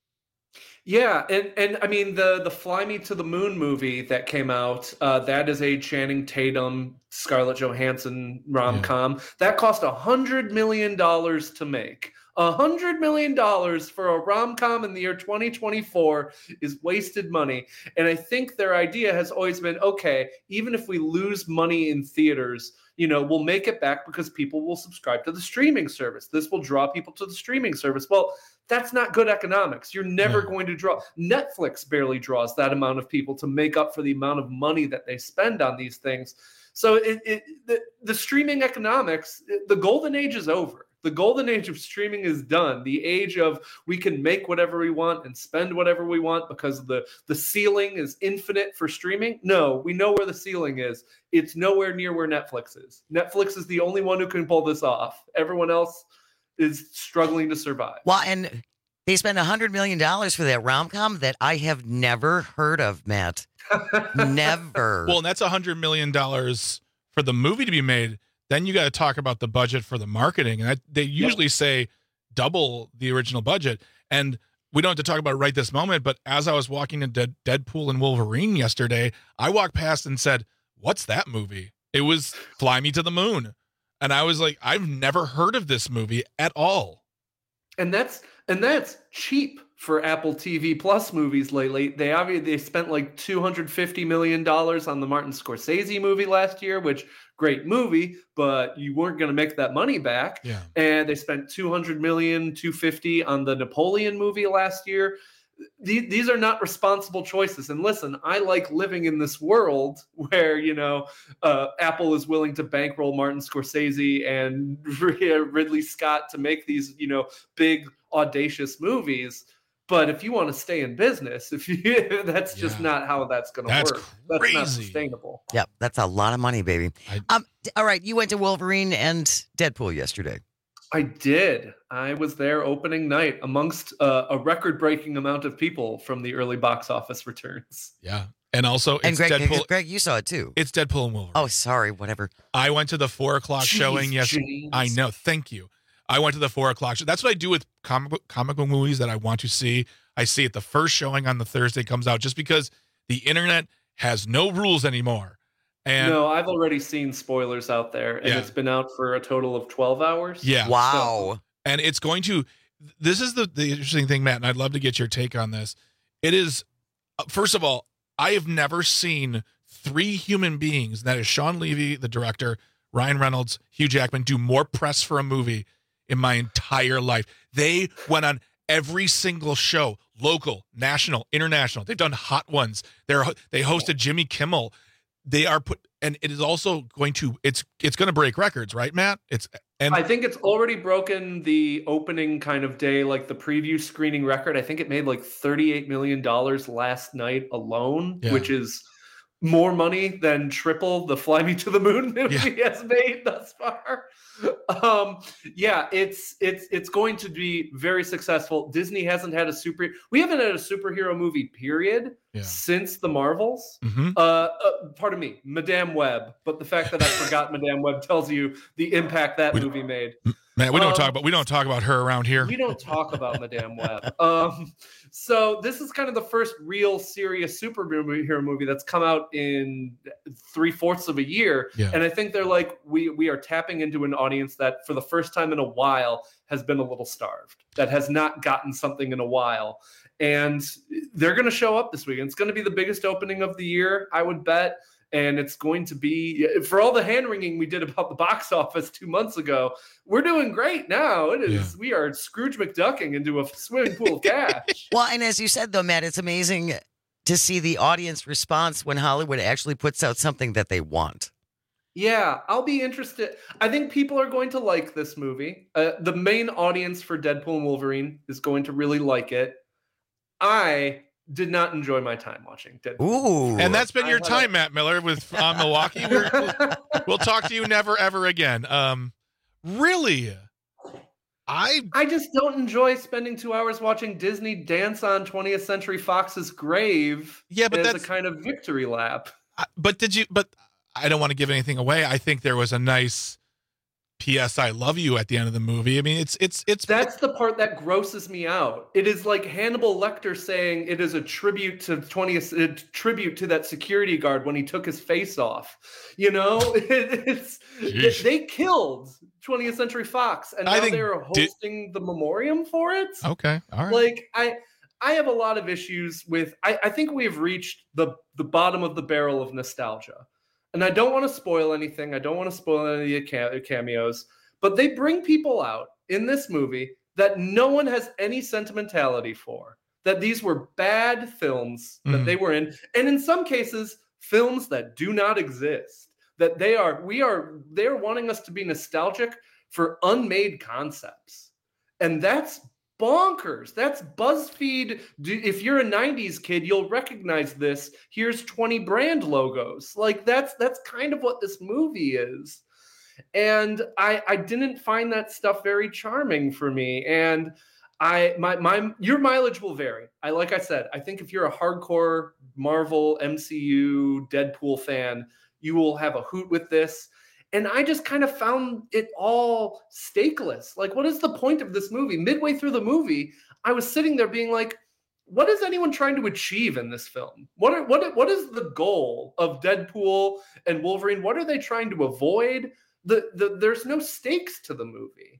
B: Yeah, and and I mean the the Fly Me to the Moon movie that came out, uh, that is a Channing Tatum, Scarlett Johansson rom-com. That cost a hundred million dollars to make. A hundred million dollars for a rom-com in the year twenty twenty-four is wasted money. And I think their idea has always been, okay, even if we lose money in theaters, you know, we'll make it back because people will subscribe to the streaming service. This will draw people to the streaming service. Well, that's not good economics. You're never going to draw. Netflix barely draws that amount of people to make up for the amount of money that they spend on these things. So it, it the, the streaming economics, the golden age is over. The golden age of streaming is done. The age of we can make whatever we want and spend whatever we want because the, the ceiling is infinite for streaming. No, we know where the ceiling is. It's nowhere near where Netflix is. Netflix is the only one who can pull this off. Everyone else is struggling to survive.
N: Well, and they spent a hundred million dollars for that rom-com that I have never heard of, Matt. Never.
O: Well, and that's a hundred million dollars for the movie to be made. Then you got to talk about the budget for the marketing, and that, they usually say double the original budget. And we don't have to talk about it right this moment, but as I was walking into Deadpool and Wolverine yesterday, I walked past and said, "What's that movie?" It was Fly Me to the Moon. And I was like, I've never heard of this movie at all.
B: And that's and that's cheap for Apple T V Plus movies lately. They obviously they spent like two hundred fifty million dollars on the Martin Scorsese movie last year, which great movie, but you weren't going to make that money back.
O: Yeah.
B: And they spent two hundred million dollars, two hundred fifty on the Napoleon movie last year. These, these are not responsible choices. And listen, I like living in this world where, you know, uh, Apple is willing to bankroll Martin Scorsese and Ridley Scott to make these, you know, big, audacious movies. But if you want to stay in business, if you, that's just
O: Yeah.
B: not how that's going to
O: That's
B: work. That's not
O: crazy.
B: sustainable.
N: Yep, that's a lot of money, baby. Um, d- all right, you went to Wolverine and Deadpool yesterday.
B: I did. I was there opening night amongst uh, a record-breaking amount of people from the early box office returns.
O: Yeah. And also,
N: And
O: it's
N: Greg,
O: Deadpool.
N: Greg, you saw it too.
O: It's Deadpool and Wolverine.
N: Oh, sorry, whatever.
O: I went to the four o'clock
N: Jeez,
O: showing yesterday.
N: James.
O: I know. Thank you. I went to the four o'clock show. That's what I do with comic book, comic book movies that I want to see. I see it the first showing on the Thursday comes out just because the internet has no rules anymore. And
B: no, I've already seen spoilers out there, and
O: Yeah.
B: it's been out for a total of twelve hours.
O: yeah.
N: Wow.
O: And it's going to, this is the, the interesting thing, Matt, and I'd love to get your take on this. It is, uh, first of all, I have never seen three human beings, that is Sean Levy, the director, Ryan Reynolds, Hugh Jackman, do more press for a movie in my entire life. They went on every single show, local, national, international. They've done hot ones. They're, they hosted Jimmy Kimmel. They are put, and it is also going to, it's, it's going to break records, right, Matt? It's, and
B: I think it's already broken the opening kind of day, like the preview screening record. I think it made like thirty-eight million dollars last night alone,
O: Yeah.
B: which is more money than triple the Fly Me to the Moon movie has made thus far. Um, yeah, it's it's it's going to be very successful. Disney hasn't had a super we haven't had a superhero movie period
O: Yeah.
B: since the Marvels.
O: Mhm.
B: Uh, uh, pardon me, Madame Web. But the fact that I forgot Madame Web tells you the impact that movie made.
O: Man, we don't
B: Um,
O: talk about we don't talk about her around here.
B: We don't talk about Madame Web. Um, so this is kind of the first real serious superhero movie that's come out in three fourths of a year,
O: Yeah.
B: and I think they're like we we are tapping into an audience that for the first time in a while has been a little starved, that has not gotten something in a while, and they're going to show up this weekend. It's going to be the biggest opening of the year, I would bet. And it's going to be, for all the hand wringing we did about the box office two months ago, we're doing great now. It is, we are Scrooge McDucking into a swimming pool of cash.
N: Well, and as you said, though, Matt, it's amazing to see the audience response when Hollywood actually puts out something that they want.
B: Yeah, I'll be interested. I think people are going to like this movie. Uh, the main audience for Deadpool and Wolverine is going to really like it. I did not enjoy my time watching Deadpool.
N: Ooh.
O: And that's been
B: I
O: your
B: had a-
O: time, Matt Miller, with on Milwaukee. We're, we'll, we'll talk to you never ever again. Um, really, I
B: I just don't enjoy spending two hours watching Disney dance on twentieth Century Fox's grave.
O: Yeah, but
B: as
O: that's-
B: a kind of victory lap.
O: I- but did you? But I don't want to give anything away. I think there was a nice P S I love you at the end of the movie. I mean, it's it's it's
B: That's the part that grosses me out. It is like Hannibal Lecter saying it is a tribute to twentieth a tribute to that security guard when he took his face off. You know, it, it's
O: Sheesh.
B: they killed twentieth Century Fox, and
O: I
B: now
O: think
B: they're
O: di-
B: hosting the memoriam for it.
O: okay. All right.
B: Like I, I have a lot of issues with. I, I think we have reached the the bottom of the barrel of nostalgia. And I don't want to spoil anything. I don't want to spoil any of the ca- cameos. But they bring people out in this movie that no one has any sentimentality for. That these were bad films that
O: Mhm.
B: they were in. And in some cases, films that do not exist. That they are, we are, they're wanting us to be nostalgic for unmade concepts. And that's bonkers. That's BuzzFeed. Do- If you're a nineties kid, you'll recognize this. Here's twenty brand logos. Like that's that's kind of what this movie is. And I I didn't find that stuff very charming for me. And I my my your mileage will vary. I like I said, I think if you're a hardcore Marvel, M C U, Deadpool fan, you will have a hoot with this. And I just kind of found it all stakeless. Like, what is the point of this movie? Midway through the movie, I was sitting there being like, what is anyone trying to achieve in this film? What are, what what is the goal of Deadpool and Wolverine? What are they trying to avoid? The, the there's no stakes to the movie.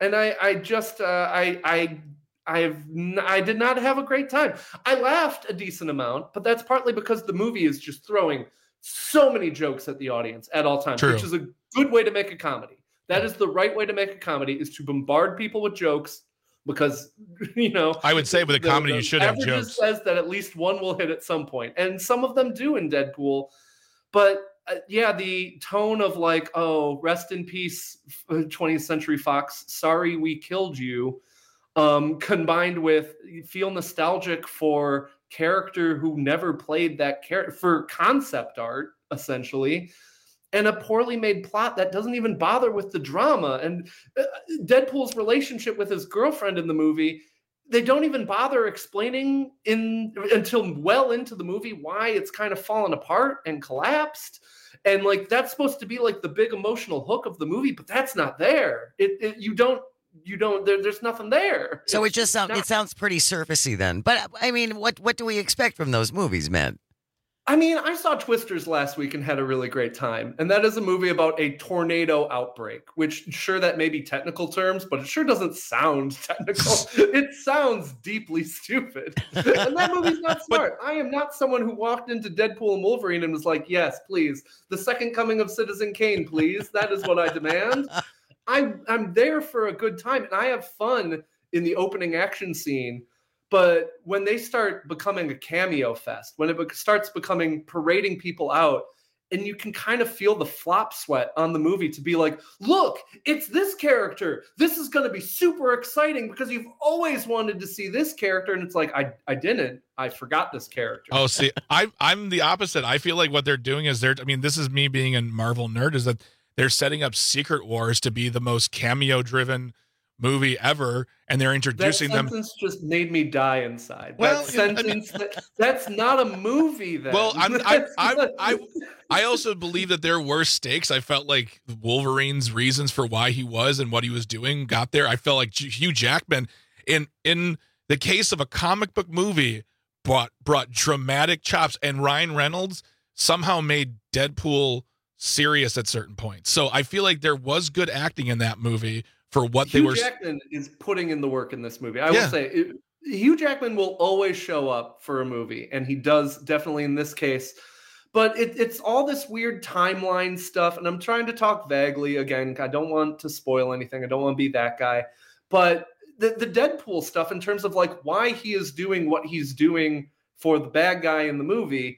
B: and I, I just, uh, I, I, I've, I did not have a great time. I laughed a decent amount, but that's partly because the movie is just throwing so many jokes at the audience at all times,
O: True.
B: which is a good way to make a comedy. That is the right way to make a comedy, is to bombard people with jokes, because, you know,
O: I would say with a
B: the-
O: comedy,
B: the
O: you should have
B: averages
O: jokes.
B: says that at least one will hit at some point, and some of them do in Deadpool. But uh, yeah, the tone of like, oh, rest in peace, twentieth Century Fox, sorry we killed you, um, combined with you feel nostalgic for character who never played that character, for concept art, essentially, and a poorly made plot that doesn't even bother with the drama. And uh, Deadpool's relationship with his girlfriend in the movie, they don't even bother explaining in until well into the movie why it's kind of fallen apart and collapsed. And like, that's supposed to be like the big emotional hook of the movie, but that's not there. It, it you don't, you don't, there, there's nothing there.
N: So
B: It's
N: it just sounds
B: not-
N: it sounds pretty surfacey then. But I mean, what what do we expect from those movies, man?
B: I mean, I saw Twisters last week and had a really great time. And that is a movie about a tornado outbreak, which, sure, that may be technical terms, but it sure doesn't sound technical. It sounds deeply stupid. And that movie's not smart. I am not someone who walked into Deadpool and Wolverine and was like, yes, please. The second coming of Citizen Kane, please. That is what I demand. I, I'm there for a good time, and I have fun in the opening action scene. But when they start becoming a cameo fest, when it be- starts becoming parading people out, and you can kind of feel the flop sweat on the movie to be like, look, it's this character. This is going to be super exciting because you've always wanted to see this character. And it's like, I, I didn't. I forgot this character.
O: Oh, see, I, I'm the opposite. I feel like what they're doing is they're, I mean, this is me being a Marvel nerd, is that they're setting up Secret Wars to be the most cameo-driven movie ever, and they're introducing
B: that
O: them.
B: sentence just made me die inside.
O: Well,
B: that
O: yeah, I mean-
B: sentence, that, that's not a movie then.
O: Well, I'm, I,
B: That's
O: I,
B: not-
O: I, I also believe that there were stakes. I felt like Wolverine's reasons for why he was and what he was doing got there. I felt like Hugh Jackman, in in the case of a comic book movie, brought brought dramatic chops, and Ryan Reynolds somehow made Deadpool serious at certain points. So I feel like there was good acting in that movie for what
B: Hugh
O: they were.
B: Jackman is putting in the work in this movie. I
O: Yeah.
B: will say, it, Hugh Jackman will always show up for a movie, and he does definitely in this case. But it, it's all this weird timeline stuff, and I'm trying to talk vaguely again. I don't want to spoil anything. I don't want to be that guy. But the, the Deadpool stuff, in terms of like why he is doing what he's doing for the bad guy in the movie,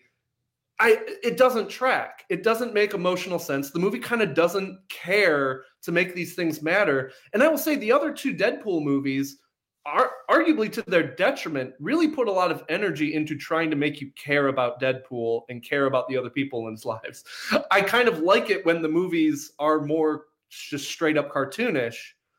B: I it doesn't track. It doesn't make emotional sense. The movie kind of doesn't care to make these things matter. And I will say the other two Deadpool movies are arguably to their detriment, really put a lot of energy into trying to make you care about Deadpool and care about the other people in his lives. I kind of like it when the movies are more just straight up cartoonish.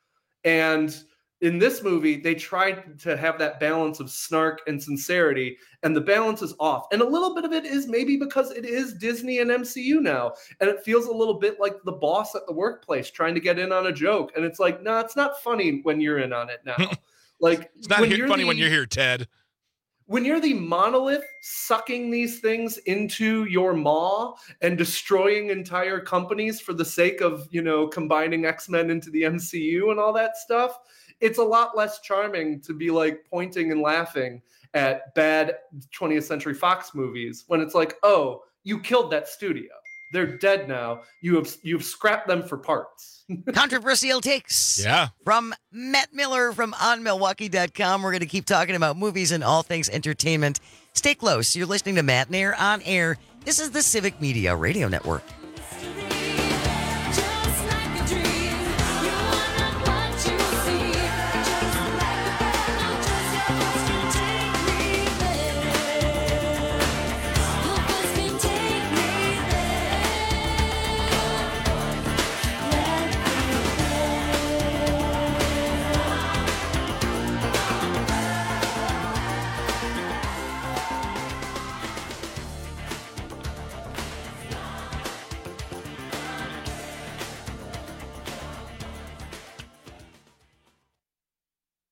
B: And in this movie, they tried to have that balance of snark and sincerity, and the balance is off. And a little bit of it is maybe because it is Disney and M C U now, and it feels a little bit like the boss at the workplace trying to get in on a joke. And it's like, no, nah, it's not funny when you're in on it now. Like,
O: It's not
B: when
O: here-
B: you're
O: funny
B: the-
O: when you're here, Ted.
B: when you're the monolith sucking these things into your maw and destroying entire companies for the sake of, you know, combining X-Men into the M C U and all that stuff, it's a lot less charming to be like pointing and laughing at bad twentieth Century Fox movies when it's like, oh, you killed that studio. They're dead now. You have you've scrapped them for parts.
N: Controversial takes.
O: Yeah.
N: From Matt Miller from on milwaukee dot com. We're going to keep talking about movies and all things entertainment. Stay close. You're listening to Matt Nair on air. This is the Civic Media Radio Network.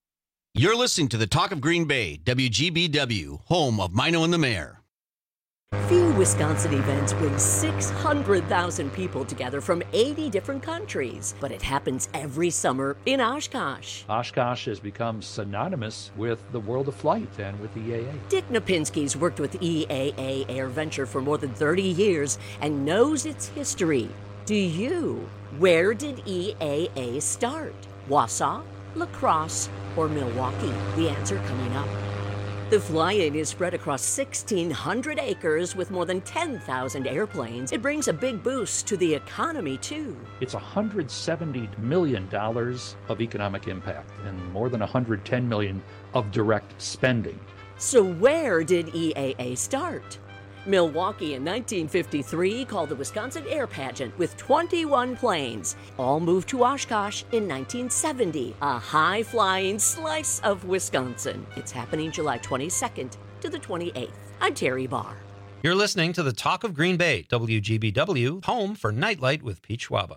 C: You're listening to the Talk of Green Bay, W G B W, home of Mino and the Mayor.
R: Few Wisconsin events bring six hundred thousand people together from eighty different countries, but it happens every summer in Oshkosh.
C: Oshkosh has become synonymous with the world of flight and with E A A.
R: Dick Napinski's worked with E A A AirVenture for more than thirty years and knows its history. Do you? Where did E A A start? Wausau, La Crosse, or Milwaukee? The answer coming up. The fly-in is spread across sixteen hundred acres with more than ten thousand airplanes. It brings a big boost to the economy, too.
C: It's one hundred seventy million dollars of economic impact and more than one hundred ten million dollars of direct spending.
R: So where did E A A start? Milwaukee in nineteen fifty-three called the Wisconsin Air Pageant with twenty-one planes. All moved to Oshkosh in nineteen seventy, a high-flying slice of Wisconsin. It's happening July twenty-second to the twenty-eighth. I'm Terry Barr.
L: You're listening to the Talk of Green Bay, W G B W, home for Nightlight with Pete Schwaba.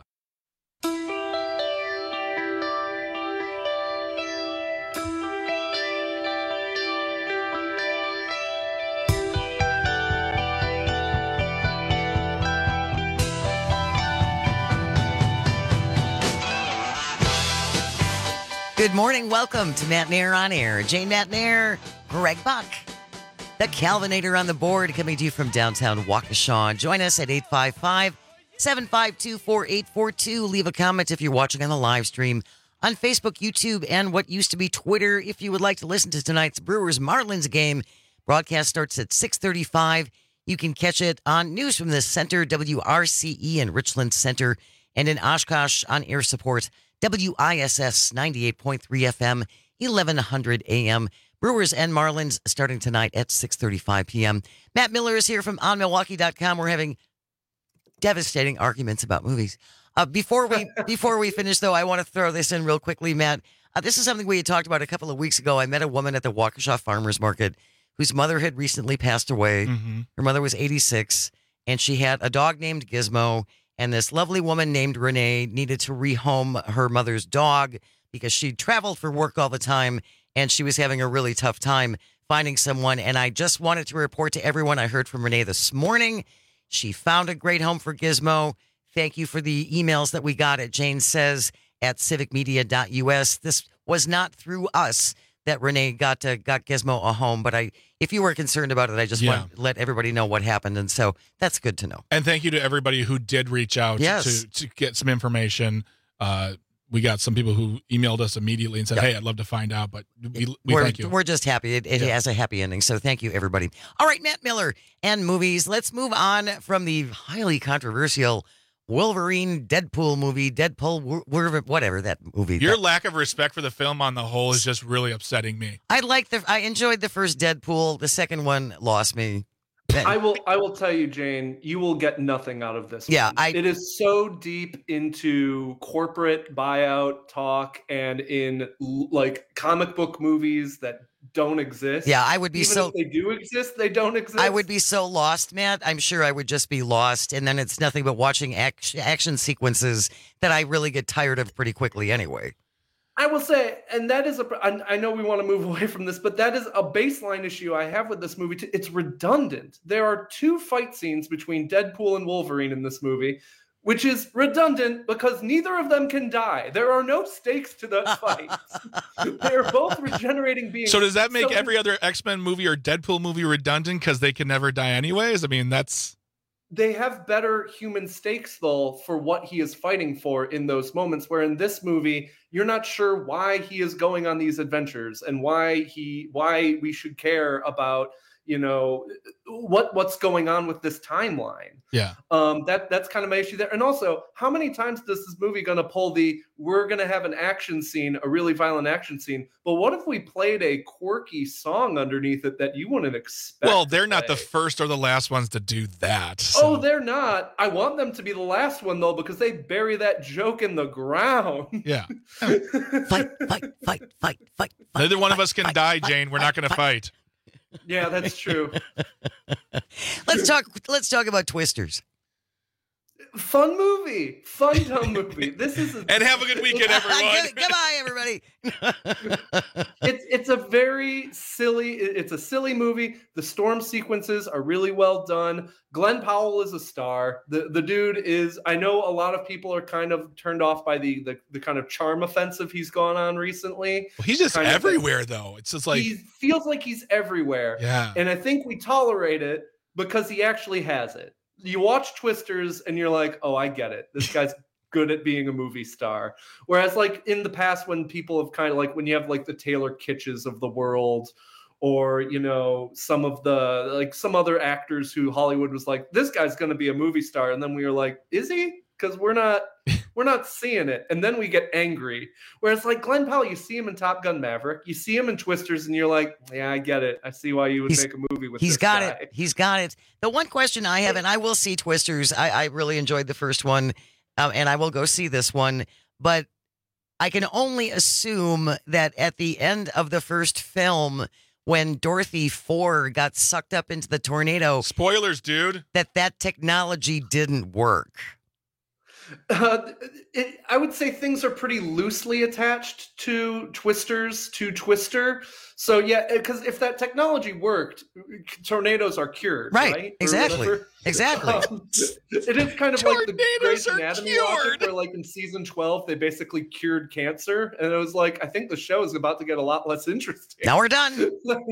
N: Good morning. Welcome to Matt Nair on Air. Jane Matt Nair, Greg Buck, the Calvinator on the board, coming to you from downtown Waukesha. Join us at eight five five, seven five two, four eight four two. Leave a comment if you're watching on the live stream on Facebook, YouTube, and what used to be Twitter. If you would like to listen to tonight's Brewers Marlins game, broadcast starts at six thirty-five. You can catch it on News from the Center, W R C E in Richland Center, and in Oshkosh on air support, W I S S ninety-eight point three F M, eleven hundred A M. Brewers and Marlins starting tonight at six thirty-five p.m. Matt Miller is here from on milwaukee dot com. We're having devastating arguments about movies. Uh, before we before we finish, though, I want to throw this in real quickly, Matt. Uh, this is something we had talked about a couple of weeks ago. I met a woman at the Waukesha Farmers Market whose mother had recently passed away. Mm-hmm. Her mother was eighty-six, and she had a dog named Gizmo. And this lovely woman named Renee needed to rehome her mother's dog because she traveled for work all the time and she was having a really tough time finding someone. And I just wanted to report to everyone, I heard from Renee this morning. She found a great home for Gizmo. Thank you for the emails that we got at Jane Says at civic media dot U S. This was not through us that Renee got uh, got Gizmo a home, but I, if you were concerned about it, I just
O: Yeah.
N: want to let everybody know what happened, and so that's good to know.
O: And thank you to everybody who did reach out
N: Yes.
O: to, to get some information. Uh, we got some people who emailed us immediately and said, "Hey, I'd love to find out." But we, we
N: we're,
O: thank you.
N: We're just happy. It, it
O: Yeah.
N: has a happy ending, so thank you, everybody. All right, Matt Miller and movies. Let's move on from the highly controversial Wolverine Deadpool movie, Deadpool, whatever that movie.
O: Your
N: that,
O: lack of respect for the film on the whole is just really upsetting me.
N: I like the. I enjoyed the first Deadpool. The second one lost me.
B: I will I will tell you, Jane, you will get nothing out of this.
N: Yeah,
B: one.
N: I-
B: it is so deep into corporate buyout talk and in l- like comic book movies that don't exist.
N: Yeah, I would be
B: Even
N: so-
B: if they do exist, they don't exist.
N: I would be so lost, Matt. I'm sure I would just be lost, and then it's nothing but watching action, action sequences that I really get tired of pretty quickly anyway.
B: I will say, and that is a, I I know we want to move away from this, but that is a baseline issue I have with this movie. Too. It's redundant. There are two fight scenes between Deadpool and Wolverine in this movie, which is redundant because neither of them can die. There are no stakes to that fight. They are both regenerating beings.
O: So does that make
B: So-
O: every other X-Men movie or Deadpool movie redundant because they can never die anyways? I mean, that's...
B: They have better human stakes, though, for what he is fighting for in those moments, where in this movie, you're not sure why he is going on these adventures and why he why we should care about, you know, what what's going on with this timeline.
O: Yeah.
B: Um, that that's kind of my issue there. And also, how many times does this movie going to pull the we're going to have an action scene, a really violent action scene, but what if we played a quirky song underneath it that you wouldn't expect?
O: Well, they're not the first or the last ones to do that.
B: Oh, they're not. I want them to be the last one, though, because they bury that joke in the ground.
O: Yeah.
N: fight, fight, fight, fight, fight.
O: Neither one of us can die, Jane. We're not going to fight.
B: Yeah, that's true.
N: Let's talk. Let's talk about Twisters.
B: Fun movie, fun dumb movie. This is a,
O: and have a good weekend, everyone.
N: Goodbye, everybody.
B: it's it's a very silly. It's a silly movie. The storm sequences are really well done. Glenn Powell is a star. The the dude is. I know a lot of people are kind of turned off by the the, the kind of charm offensive he's gone on recently.
O: Well, he's just
B: kind
O: everywhere,
B: of,
O: though. It's just like
B: he feels like he's everywhere.
O: Yeah,
B: and I think we tolerate it because he actually has it. You watch Twisters and you're like, oh, I get it. This guy's good at being a movie star. Whereas like in the past, when people have kind of like, when you have like the Taylor Kitsch's of the world, or, you know, some of the, like some other actors who Hollywood was like, this guy's going to be a movie star. And then we were like, is he? Because we're not, we're not seeing it. And then we get angry. Whereas like Glenn Powell, you see him in Top Gun Maverick, you see him in Twisters, and you're like, yeah, I get it. I see why you would
N: He's-
B: make a movie with
N: He's
B: this
N: got
B: guy.
N: it. He's got it. The one question I have, and I will see Twisters. I, I really enjoyed the first one, um, and I will go see this one. But I can only assume that at the end of the first film, when Dorothy Four got sucked up into the tornado,
O: spoilers, dude,
N: that that technology didn't work.
B: Uh, it, I would say things are pretty loosely attached to Twisters, to Twister. So yeah, because if that technology worked, tornadoes are cured, right?
N: Right, exactly. Exactly.
B: Um, it is kind of like the
O: Tornadoes
B: Grey's
O: are
B: Anatomy logic, where like in season twelve, they basically cured cancer. And it was like, I think the show is about to get a lot less interesting.
N: Now we're done.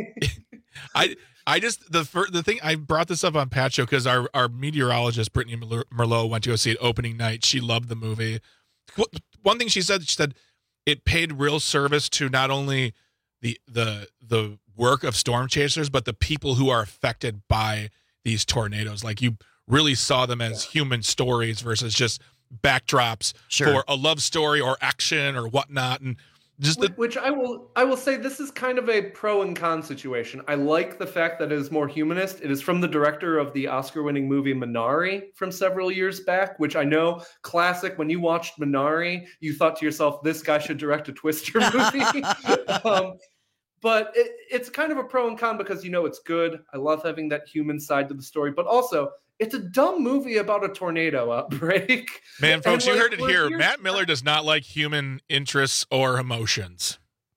O: I I just the fir- the thing I brought this up on Pat Show because our our meteorologist Brittany Merlot went to go see it opening night. She loved the movie. One thing she said, she said it paid real service to not only the the the work of storm chasers, but the people who are affected by these tornadoes. Like you really saw them as yeah. human stories versus just backdrops
N: sure.
O: for a love story or action or whatnot. And just the-
B: which I will I will say this is kind of a pro and con situation. I like the fact that it is more humanist. It is from the director of the Oscar-winning movie Minari from several years back, which I know classic. When you watched Minari, you thought to yourself, this guy should direct a Twister movie. um, but it, it's kind of a pro and con because you know it's good. I love having that human side to the story, but also it's a dumb movie about a tornado outbreak.
O: Man, folks,
B: and
O: you
B: like,
O: heard it here. here. Matt Miller does not like human interests or emotions.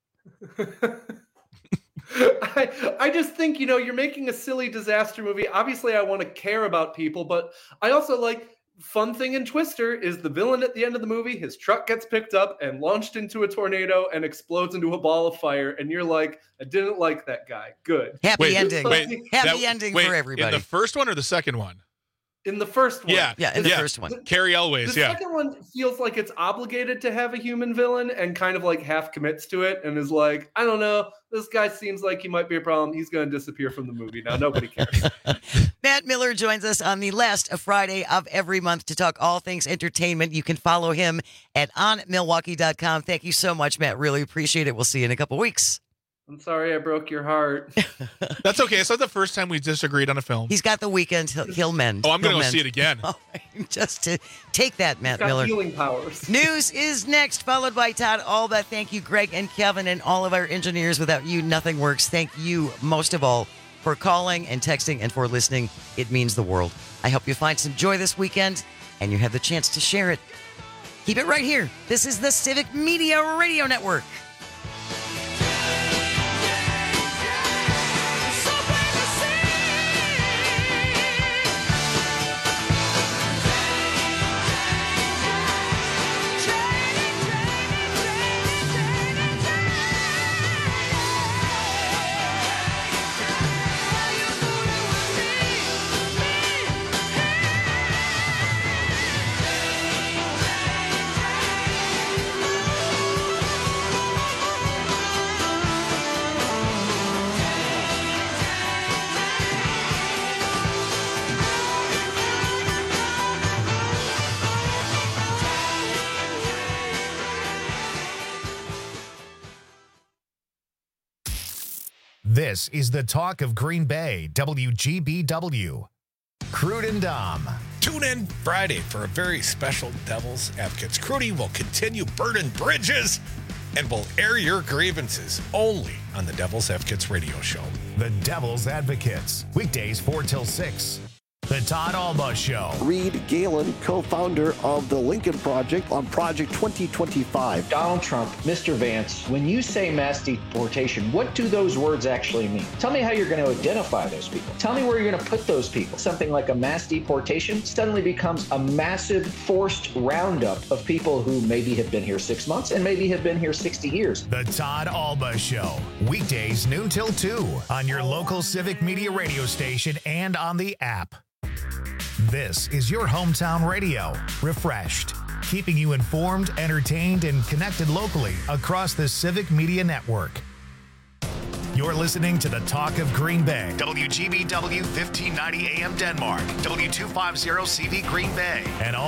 B: I, I just think, you know, you're making a silly disaster movie. Obviously, I want to care about people, but I also like fun thing in Twister is the villain at the end of the movie. His truck gets picked up and launched into a tornado and explodes into a ball of fire. And you're like, I didn't like that guy. Good.
N: Happy
O: wait,
N: ending.
O: Wait,
N: Happy
O: that,
N: ending
O: wait,
N: for everybody.
O: In the first one or the second one?
B: In the first one.
O: Yeah,
N: yeah, in the
O: yeah.
N: first one.
O: Carrie Elways,
B: the
O: yeah.
B: The second one feels like it's obligated to have a human villain and kind of like half commits to it and is like, I don't know, this guy seems like he might be a problem. He's going to disappear from the movie now. Nobody cares.
N: Matt Miller joins us on the last Friday of every month to talk all things entertainment. You can follow him at on milwaukee dot com. Thank you so much, Matt. Really appreciate it. We'll see you in a couple weeks.
B: I'm sorry I broke your heart.
O: That's okay. It's not the first time we disagreed on a film.
N: He's got the weekend. He'll, he'll mend.
O: Oh, I'm going to go
N: mend.
O: see it again.
N: Just to take that, Matt
B: He's got
N: Miller.
B: Healing powers.
N: News is next, followed by Todd Alba. Thank you, Greg and Kevin, and all of our engineers. Without you, nothing works. Thank you, most of all, for calling and texting and for listening. It means the world. I hope you find some joy this weekend and you have the chance to share it. Keep it right here. This is the Civic Media Radio Network.
A: This is the talk of Green Bay, W G B W. Crude and Dom.
F: Tune in Friday for a very special Devil's Advocates. Crudy will continue burning bridges and will air your grievances only on the Devil's Advocates radio show.
A: The Devil's Advocates. Weekdays four till six. The Todd Alba Show.
Q: Reed Galen, co-founder of the Lincoln Project on Project twenty twenty-five.
G: Donald Trump, Mister Vance, when you say mass deportation, what do those words actually mean? Tell me how you're going to identify those people. Tell me where you're going to put those people. Something like a mass deportation suddenly becomes a massive forced roundup of people who maybe have been here six months and maybe have been here sixty years.
A: The Todd Alba Show. Weekdays noon till two on your local Civic Media radio station and on the app. This is your hometown radio, refreshed, keeping you informed, entertained, and connected locally across the Civic Media Network. You're listening to the Talk of Green Bay, W G B W fifteen ninety A M Denmark, W two fifty C V Green Bay, and all